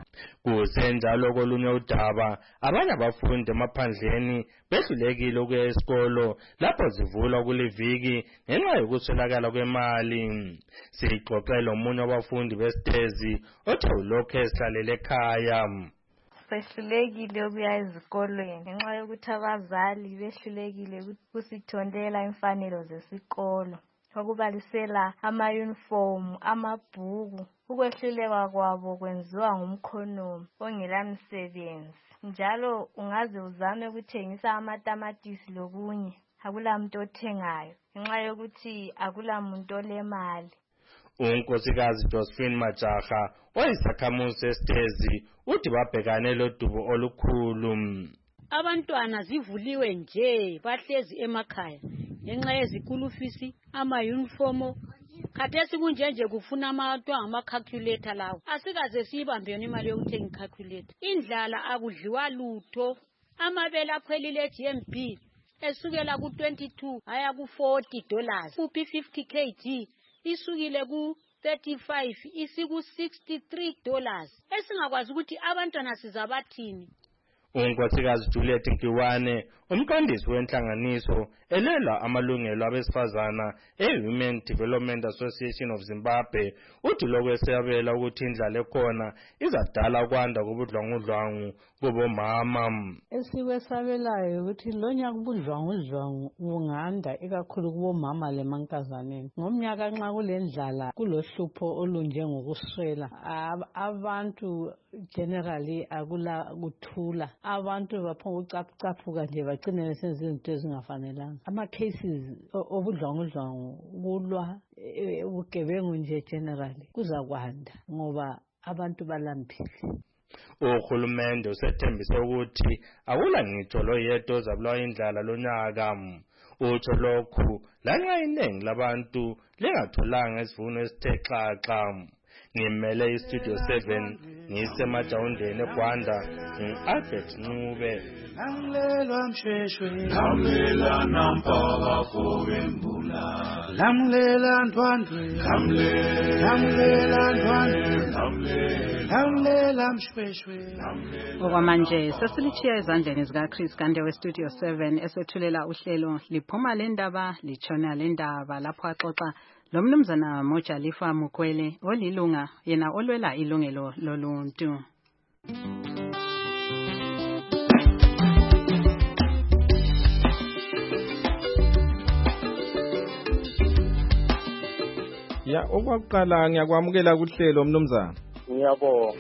kusenjalo kolunye udaba abanye abafundi emaphandleni behlulekile ukuya esikolo lapho zivulwa kuleviki ngenxa yokuswelakala kwemali. Sixoxele omunye wabafundi besitezi othi ulokhu esihlalele ekhaya. Sehlulekile ukuya ezikolweni ngenxa yokuthi abazali behlulekile kusithondela imfanelo zesikolo okubalisela ama-uniform, amabhuku. Ukwehluleka kwabo kwenziwa ngumkhonomi ongela msebenzi. Njalo ungaze uzame ukuthengisa amatamatisi lokunye akula muntu othengayo ngenxa yokuthi akula muntu olemali. Unkosikazi Josephine Majaha oyisakhamuzi esitezi uthi babhekane lodubo olukhulu. Abantwana zivuliwe nje bahlezi emakhaya ngenxa yezikulu fisi ama-uniform. Khathesi kunjenje kufuna amatwa ama-calculator lawo. Asikaze siyibambe yona imali yokuthenga i-calculator. Indlala akudliwa lutho. Amabele akhwelile G M B esukela ku twenty-two aya ku forty dollars. Uphi fifty kilograms isukile ku thirty-five isiku sixty-three dollars. Esingakwazi ukuthi abantwana sizabathini. Unkosikazi Juliet Nkiwane umqondisi wenhlanganiso elela amalungelo abesifazana e-Women Development Association of Zimbabwe uthi lokwesabela ukuthi indlala ekhona izadala kwanda kubudlwangudlwangu kubomama. Esikwesabelayo ukuthi lonyaka ubudlwangudlwangu bunganda ikakhulu kubomama lemankazaneni. Ngomnyaka nxa kulendlala kulohlupho olunjengokuswela abantu generally akula kuthula. Abantu baphonga ucaphucaphuka nje bagcine besenza izinto ezingafanelanga. Ama cases obudlwangudlwangu kulwa ubugebengu nje generally kuzakwanda ngoba abantu balambile. Uhulumende usethembise ukuthi akula ngitsho loyedwa ozabulawa indlala lonyaka. Utsho lokhu lanxa iningi labantu lingatholanga isivuno esithe xaxa. Ngimele iStudio seven ngisemajawundeni eGwanda ngi-Albert Ncube. Lamlelwa mshweshwe lamlela nampaka kobembula lamlela ntwandwe lamlela ntwandwe lamlela mshweshwe. Okwamanje sesilichiya ezandleni zikaChris Gande weStudio seven esethulela uhlelo liphuma lendaba litshona lendaba lapho axoxa lo mnumzana Mojalifa Mukwele olilunga yena olwela ilungelo loluntu. Ya okwakuqala ngiyakwamukela kuhlelo mnumzana. Ngiyabonga.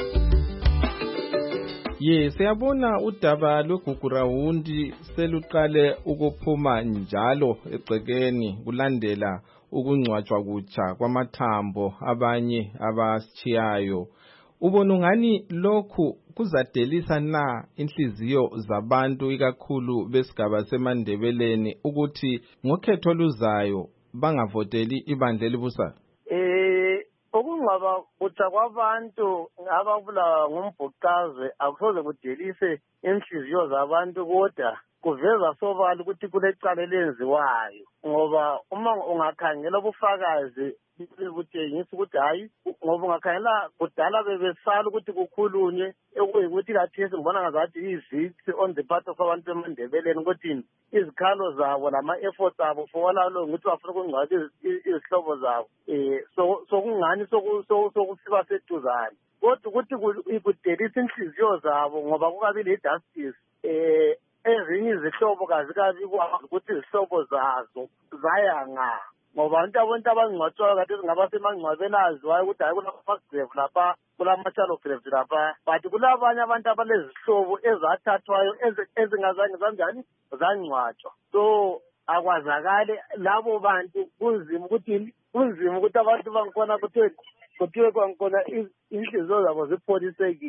Ye siyabona udaba lwegugurawundi seluqale ukuphuma njalo egcekeni kulandela ukungcwatshwa kutsha kwamathambo abanye abasichiyayo. Ubona ungani lokhu kuzadelisa na inhliziyo zabantu ikakhulu besigaba seMandebeleni ukuthi ngokhetho luzayo bangavoteli ibandla elibusayo? Eh okungaba kutsha kwabantu ababulawa ngumbhuqazwe akusoze kudelise inhliziyo zabantu kodwa kuveza sobala ukuthi kulecala elenziwayo ngoba uma ungakhangela ubufakazi butshengisa ukuthi hayi ngoba ungakhangela kudala bebesala ukuthi kukhulunywe ekuyikuthi kathesi ngibona ngazathi izici on the part of abantu beMandebeleni ukuthi izikhalo zabo lama-efforts abo fokalalo ukuthi bafuna ukungcwaba izihlobo zabo um sokungani sokusiba seduzane kodwa ukuthi kudelisa inhliziyo zabo ngoba kukabi le-justice um ezinye izihlobo kazikabi kwazi ukuthi izihlobo zazo zaya nga ngoba abantu abantu abangcwatshwayo kade singaba semangcwabeni aziwayo ukuthi hayi kulama-grave lapha kulama-shallow graves lapha but kulabanye abantu abalezihlobo ezathathwayo ezingazange zanjani zangcwatshwa so akwazakale labo bantu kunzima ukuthi kunzima ukuthi abantu bangikhona kuthiwe kuthiwe kwankona inhliziyo zabo zipholisekile.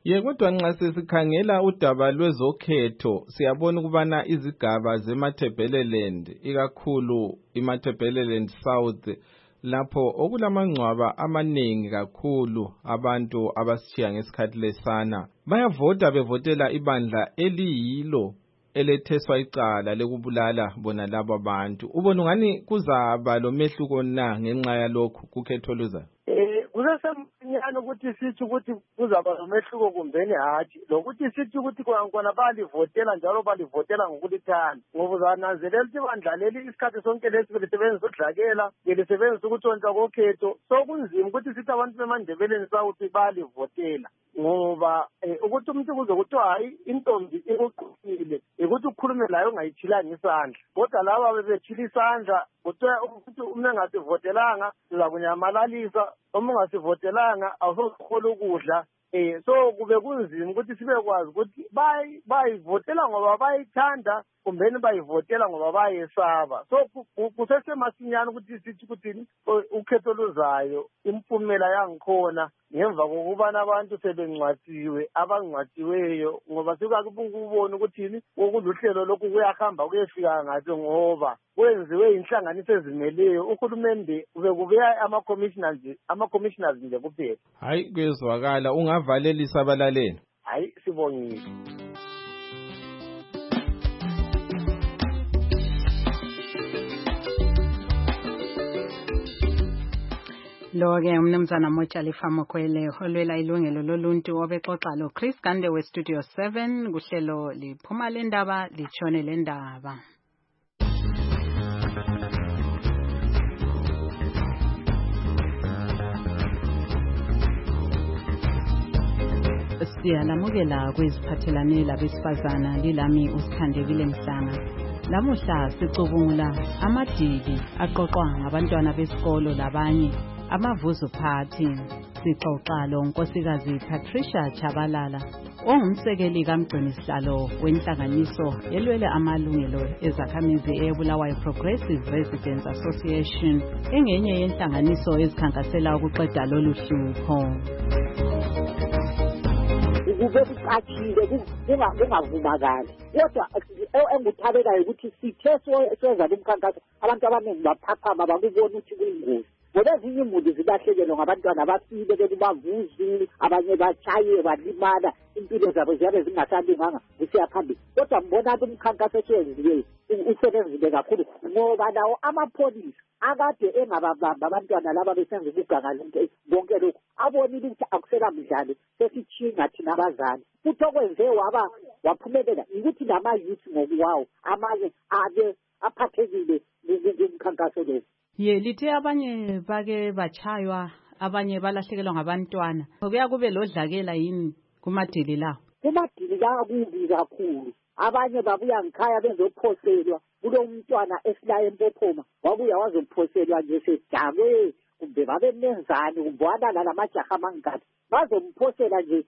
Ye kodwa nxa sesikhangela udaba lwezokhetho siyabona ukubana izigaba zeMatabeleland ikakhulu iMatabeleland South lapho okulamangcwaba amaningi kakhulu abantu abashiya ngesikhathi lesana bayavota bevotela ibandla eliyilo eletheswa icala lekubulala bona labo abantu. Ubona ngani kuzaba lo mehluko na ngenxa yalokho kukhetho luzayo? Eh kusesemnyana ukuthi sithi ukuthi kuzaba nomehluko kumbeni hathi lokuthi sithi ukuthi kwankona balivotela njalo balivotela ngokulithanda ngoba uzananzelela ukuthi bandla leli isikhathi sonke lesi belisebenzisa udlakela belisebenzisa ukuthontshwa kokhetho so kunzima ukuthi sithi abantu beMandebeleni sawuthi balivotela ngoba ukuthi umuntu kuze kuthiwa hayi intombi ikuqhubile ukuthi ukhulume layo ungayithilanga isandla kodwa laba bebethila isandla kuthiwa umuntu uma engasivotelanga sizakunyamalalisa uma ungasivotelanga awusokhole ukudla eh so kube kunzima ukuthi sibekwazi ukuthi bayi bayivotela ngoba bayithanda kumbeni bayivotela ngoba bayesaba so kusesemasinyana ukuthi sithi ukuthi ukhetho luzayo impumela yangikhona ngemva kokuba abantu sebengcwathiwe abangcwathiweyo ngoba sikakubona ukuthi ukuluhlelo lokhu kuyahamba kuyefika ngathi ngoba kwenziwe inhlanganiso ezimeleyo uhulumende ubekubeya ama commissioners ama commissioners nje kuphela. Hayi kwezwakala ungavalelisa abalaleli. Hayi sibongile. Lo-ke umnumzana Motshalifa Mokwele holwela ilungelo loluntu obexoxa lo Chris Gande we Studio seven kuhlelo liphuma lendaba litshone lendaba. Siyalamukela kwiziphathelane labesifazana lilami uSithandekile Mhlanga. Lamuhla sicubungula amadili aqoqwa ngabantwana besikolo labanye amavuzo phathi. Sixoxa lo Nkosikazi Patricia Chabalala ongumsekeli kaMgcinisihlalo wenhlanganiso elwele amalungelo ezakhamizi eBulawayo Progressive Residents Association engenye yenhlanganiso ezikhankasela ukuqeda lolu hlupho. Kube kucacile kungavumakali kodwa enguthabekayo ukuthi sithe soza lumkhankaso abantu abaningi baphaphama bakubona ukuthi kuyingozi ngoba ezinye imuli zilahlekelwe ngabantwana abafile bekubavuzu abanye batshaye balimala impilo zabo ziyabe zingasalunganga kusiya phambili kodwa mbona ukuthi umkhankaso owenziwe usebenzile kakhulu ngoba lawo amapholisa akade engababamba abantwana laba besenza ukuganga bonke lokhu abonile ukuthi akusela mdlalo sesitshinga thina abazali futhi okwenze waba waphumelela ukuthi lama youth ngokuwawo amanye abe aphathekile ngomkhankaso lo. Ye lithe abanye bake bachaywa abanye balahlekelwa ngabantwana kuya kube lodlakela yini kumadili lawo? Kumadili lawo kubi kakhulu abanye babuya ngikhaya bezophoselwa kulo umntwana esilaye empophoma wabuya wazophoselwa nje sedakwe kumbe babe menzani kumbe wadala lamajaha amangadi bazomphosela nje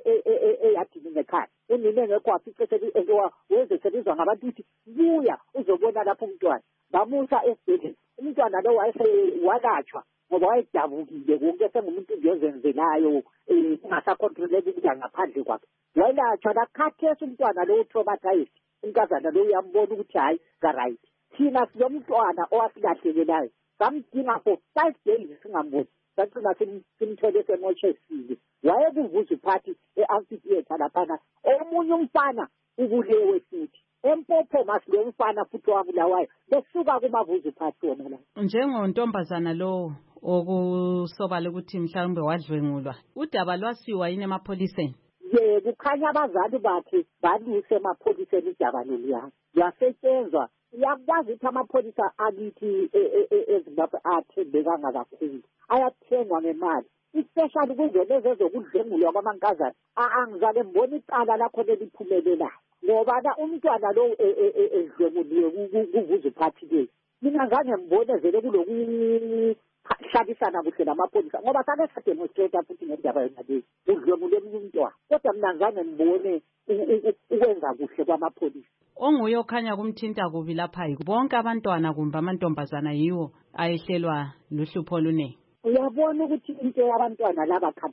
eyadini ngekhaya unine ngekho wafice weze sebizwa ngabantu ukuthi buya uzobona lapho umntwana bamusa esibhedlela umntwana lo wayesewalatshwa ngoba wayedabukile konke sengumuntu nje ozenzelayo ungasakhontroleki ukuthi ngaphandle kwakhe wayelatshwa lakhathesi umntwana lo utraumatized unkazana lo uyambona ukuthi hayi ka-right thina siyomntwana owasilahlekelayo samdinga for five days singamboni sacina simthole semoshesile wayekuvuza uphathi e-amphitheatre laphana omunye umfana ubulewe futhi empophoma silo umfana futhi wabulawayo besuka kumavuzo phathi wona la. Njengontombazana lo okusobala ukuthi mhlawumbe wadlwengulwa udaba lwasiwa yini emapholiseni? Ye kukhanya abazali bakhe baluse emapholiseni udaba loluyana lwasetshenzwa yakwazi ukuthi amapholisa akithi eZimbabwe athembekanga kakhulu ayathengwa ngemali especially kuzo lezo ezokudlwengulwa kwamankazana angizake mbona icala lakho leliphumelelayo ngoba na umntwana lo edlwenguliwe kuvuza uphathi le mina ngane mbone vele kulokuhlabisana kuhle namapholisa ngoba sake sademonstrate futhi ngendaba yona le udlwengule umntwana kodwa mina ngane mbone ukwenza kuhle kwamapholisa. Onguye okhanya kumthinta kubi lapha bonke abantwana kumbe amantombazana yiwo ayehlelwa luhlupho lune. Uyabona ukuthi into yabantwana laba khathesi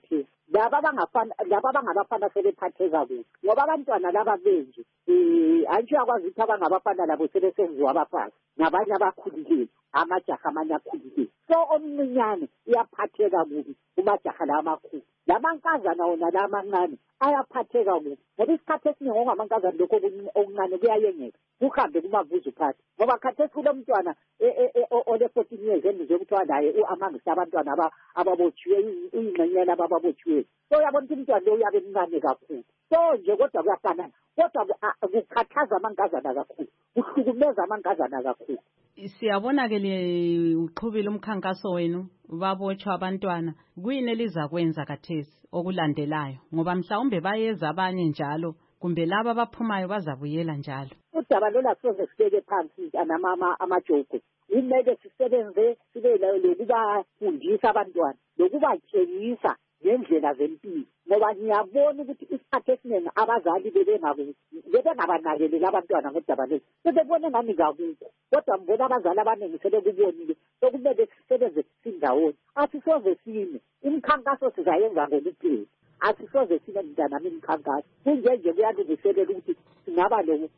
laba abangafana laba abangabafana sebephatheka kuhle ngoba abantwana laba benje eh antsho yakwazi ukuthi abangabafana labo sebesenziwa abafazi nabanye abakhulile amajaha amanye akhulile so omncinyane iyaphatheka kubi kumajaha la amakhulu lamankazana wona la amancane ayaphatheka kubi ngoba isikhathi esiningi ongamankazana lokho okuncane kuyayengeka kuhambe kumavuzu phansi ngoba khathesi kulo mntwana ole fourteen years endize kuthiwa naye u-amangisa abantwana ababotshiwe uyingxenyana abababotshiweyo so uyabona ukuthi umntwana lo uyabe mncane kakhulu so nje kodwa kuyafanana kodwa kukhathaza amankazana kakhulu kuhlukumeza amankazana kakhulu. Siyabona ke le uqhubile umkhankaso wenu babotshwa abantwana kuyini elizakwenza kathesi okulandelayo ngoba mhlawumbe bayeza abanye njalo kumbe laba abaphumayo bazabuyela njalo. Udaba lola soze sibeke phansi anamama amajoko imele sisebenze sibe lokubafundisa abantwana lokubatshengisa ngendlela zempilo ngoba ngiyabona ukuthi isikhathi esiningi abazali bebengabanakeli abantwana ngodaba lezi sebebone ngani kakukho kodwa mbona abazali abaningi sebekubonile sokumele sisebenze sindawonye asisoze sime imikhankaso sizayenza ngokuphela asisoze sime mntanami imikhankaso kunjenje kuyalungiselela ukuthi singaba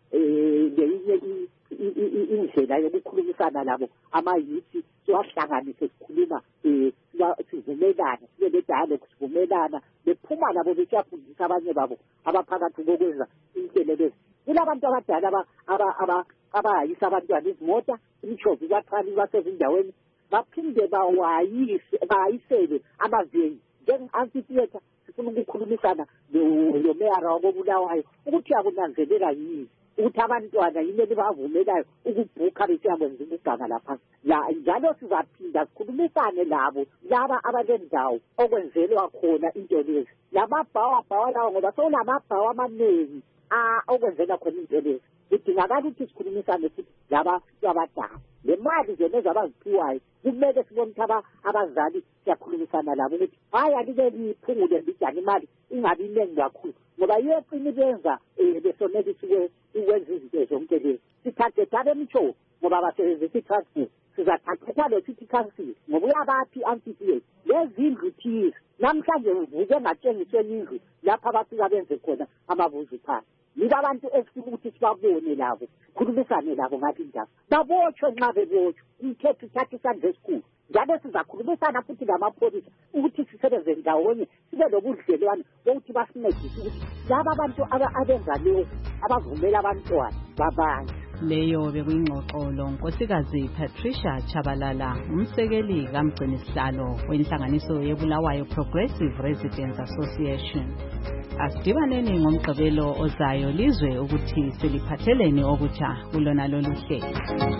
lenye indlela yokukhulumisana labo amayuthi siwahlanganise sikhuluma sivumelana sibe ne-dialogue sivumelana bephuma labo besiyafundisa abanye babo abaphakathi kokwenza inhlelelezi kulabantu abadala abayisa abantwana izimota imitshovu bathwali basezindaweni baphinde bawayisele amavenyi njenge-amphitheatre sifuna ukukhulumisana nomeyara wakobulawayo ukuthi yakunanzelela yini ukuthi abantwana yimele bavumelayo ukubhukha besiyakwenza umuganga lapha njalo sizaphinda sikhulumisane labo laba abalendawo okwenzelwa khona into lezi lamabhawabhawa lawo ngoba sokulamabhawa amanengi okwenzela khona into lezi kudingakala ukuthi sikhulumisane futhi laba abadala le mali zona ezabaziphiwayo kumele sibone ukuthi abazali siyakhulumisana labo ukuthi hayi alike liphungule mbijana imali ingabi iningi kakhulu ngoba iyecina ibenza besonela ukuthi ikwenza izinto zonke lezi sithathethane emitsho ngoba basebenzisa i-transport sizathathethane le-city council ngoba uyabathi i-amphitheatre lezindlu thize namhlanje uvuke ngatshengiswe indlu lapho abafika benze khona amavuzu phansi yiba abantu esifuna ukuthi sibabone labo khulumisane labo ngathi indaba babotshwe nxa bebotshwe umthetho uthatha isandla esikhulu njalo sizakhulumisana futhi namapholisa ukuthi sisebenze ndawonye sibe lobudlelwane bokuthi basincedise ukuthi laba abantu abenza lokhu abavumela abantwana babanye. Leyo bekuyingxoxolo Nkosikazi Patricia Chabalala umsekeli kamgcinisihlalo wenhlanganiso yebulawayo Progressive Residents Association. Asidibaneni ngomgqibelo ozayo lizwe ukuthi seliphatheleni okutsha kulona lolu hlelo.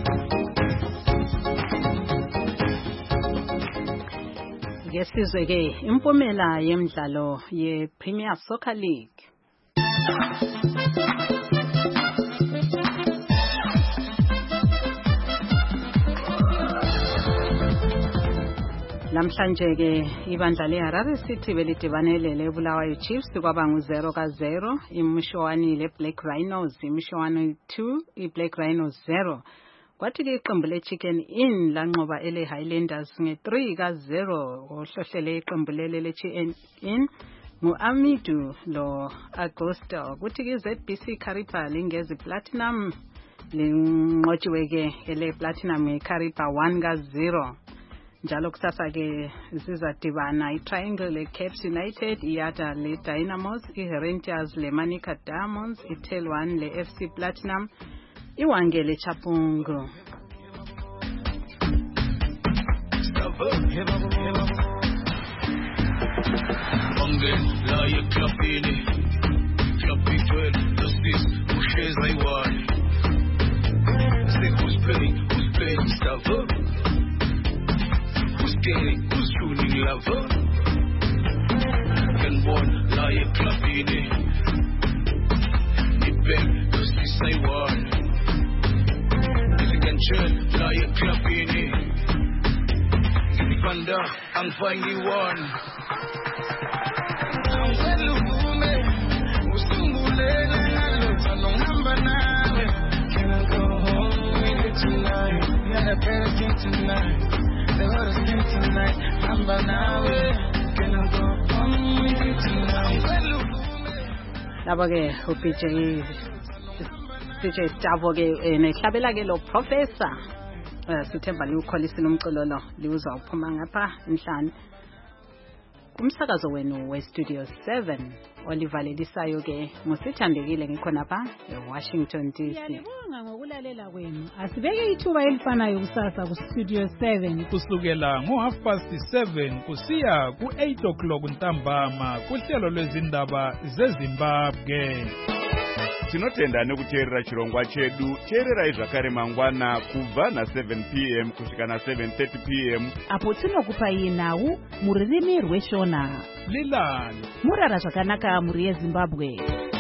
Ngesizwe ke impumela yemidlalo ye-Premier Soccer League. Lamhlanje ke ibandla leHarare City belidibanele leBulawayo Chiefs kwaba ngu zero ka zero, iMshowani leBlack Rhinos iMshowani two, iBlack Rhinos zero. Kwathi ke iqembu leChicken Inn lanqoba ele Highlanders nge three ka zero ohlohlele iqembu lele leChicken Inn nguAmidu lo Augusto. Kuthi ke iZBC Kariba lingezi Platinum linqotshiwe ke ele Platinum eKariba one ka zero. Njalo kusasa ke sizadibana iTriangle leCaps United, iYata leDynamos, iHerentias leManica Diamonds, iTel one leF C Platinum, iWange leChapungu. Who's tuning lover? Can born lie club in it. It beg to see say one. If you can turn lie club in it. If you can da, I'm finding one. I'm telling you, who's tumbling and looks on the number nine. Can I go home with you tonight? Yeah, I better get tonight. The world is tonight, I'm by now, can I go labo ke u-B J B J Tavo ke nehlabela ke lo professor sithemba liwukholisile umculo lo liwuzwa uphuma ngapha emhlanje kumsakazo wenu we-Studio seven olivalelisayo ke ngusithandekile ngikhonapha eWashington D C. Siyabonga ngokulalela kwenu. Asibeke ithuba elifanayo kusasa ku-Studio seven kusukela ngo-half past seven kusiya ku-eight o'clock ntambama kuhlelo lwezindaba zeZimbabwe. Tinotenda nekuteerera chirongwa chedu. Teererai zvakare mangwana kubva na seven p m kusvika na seven thirty p m apo tinokupai nhau mururimi rweshona. Lilani murara zvakanaka muri yeZimbabwe.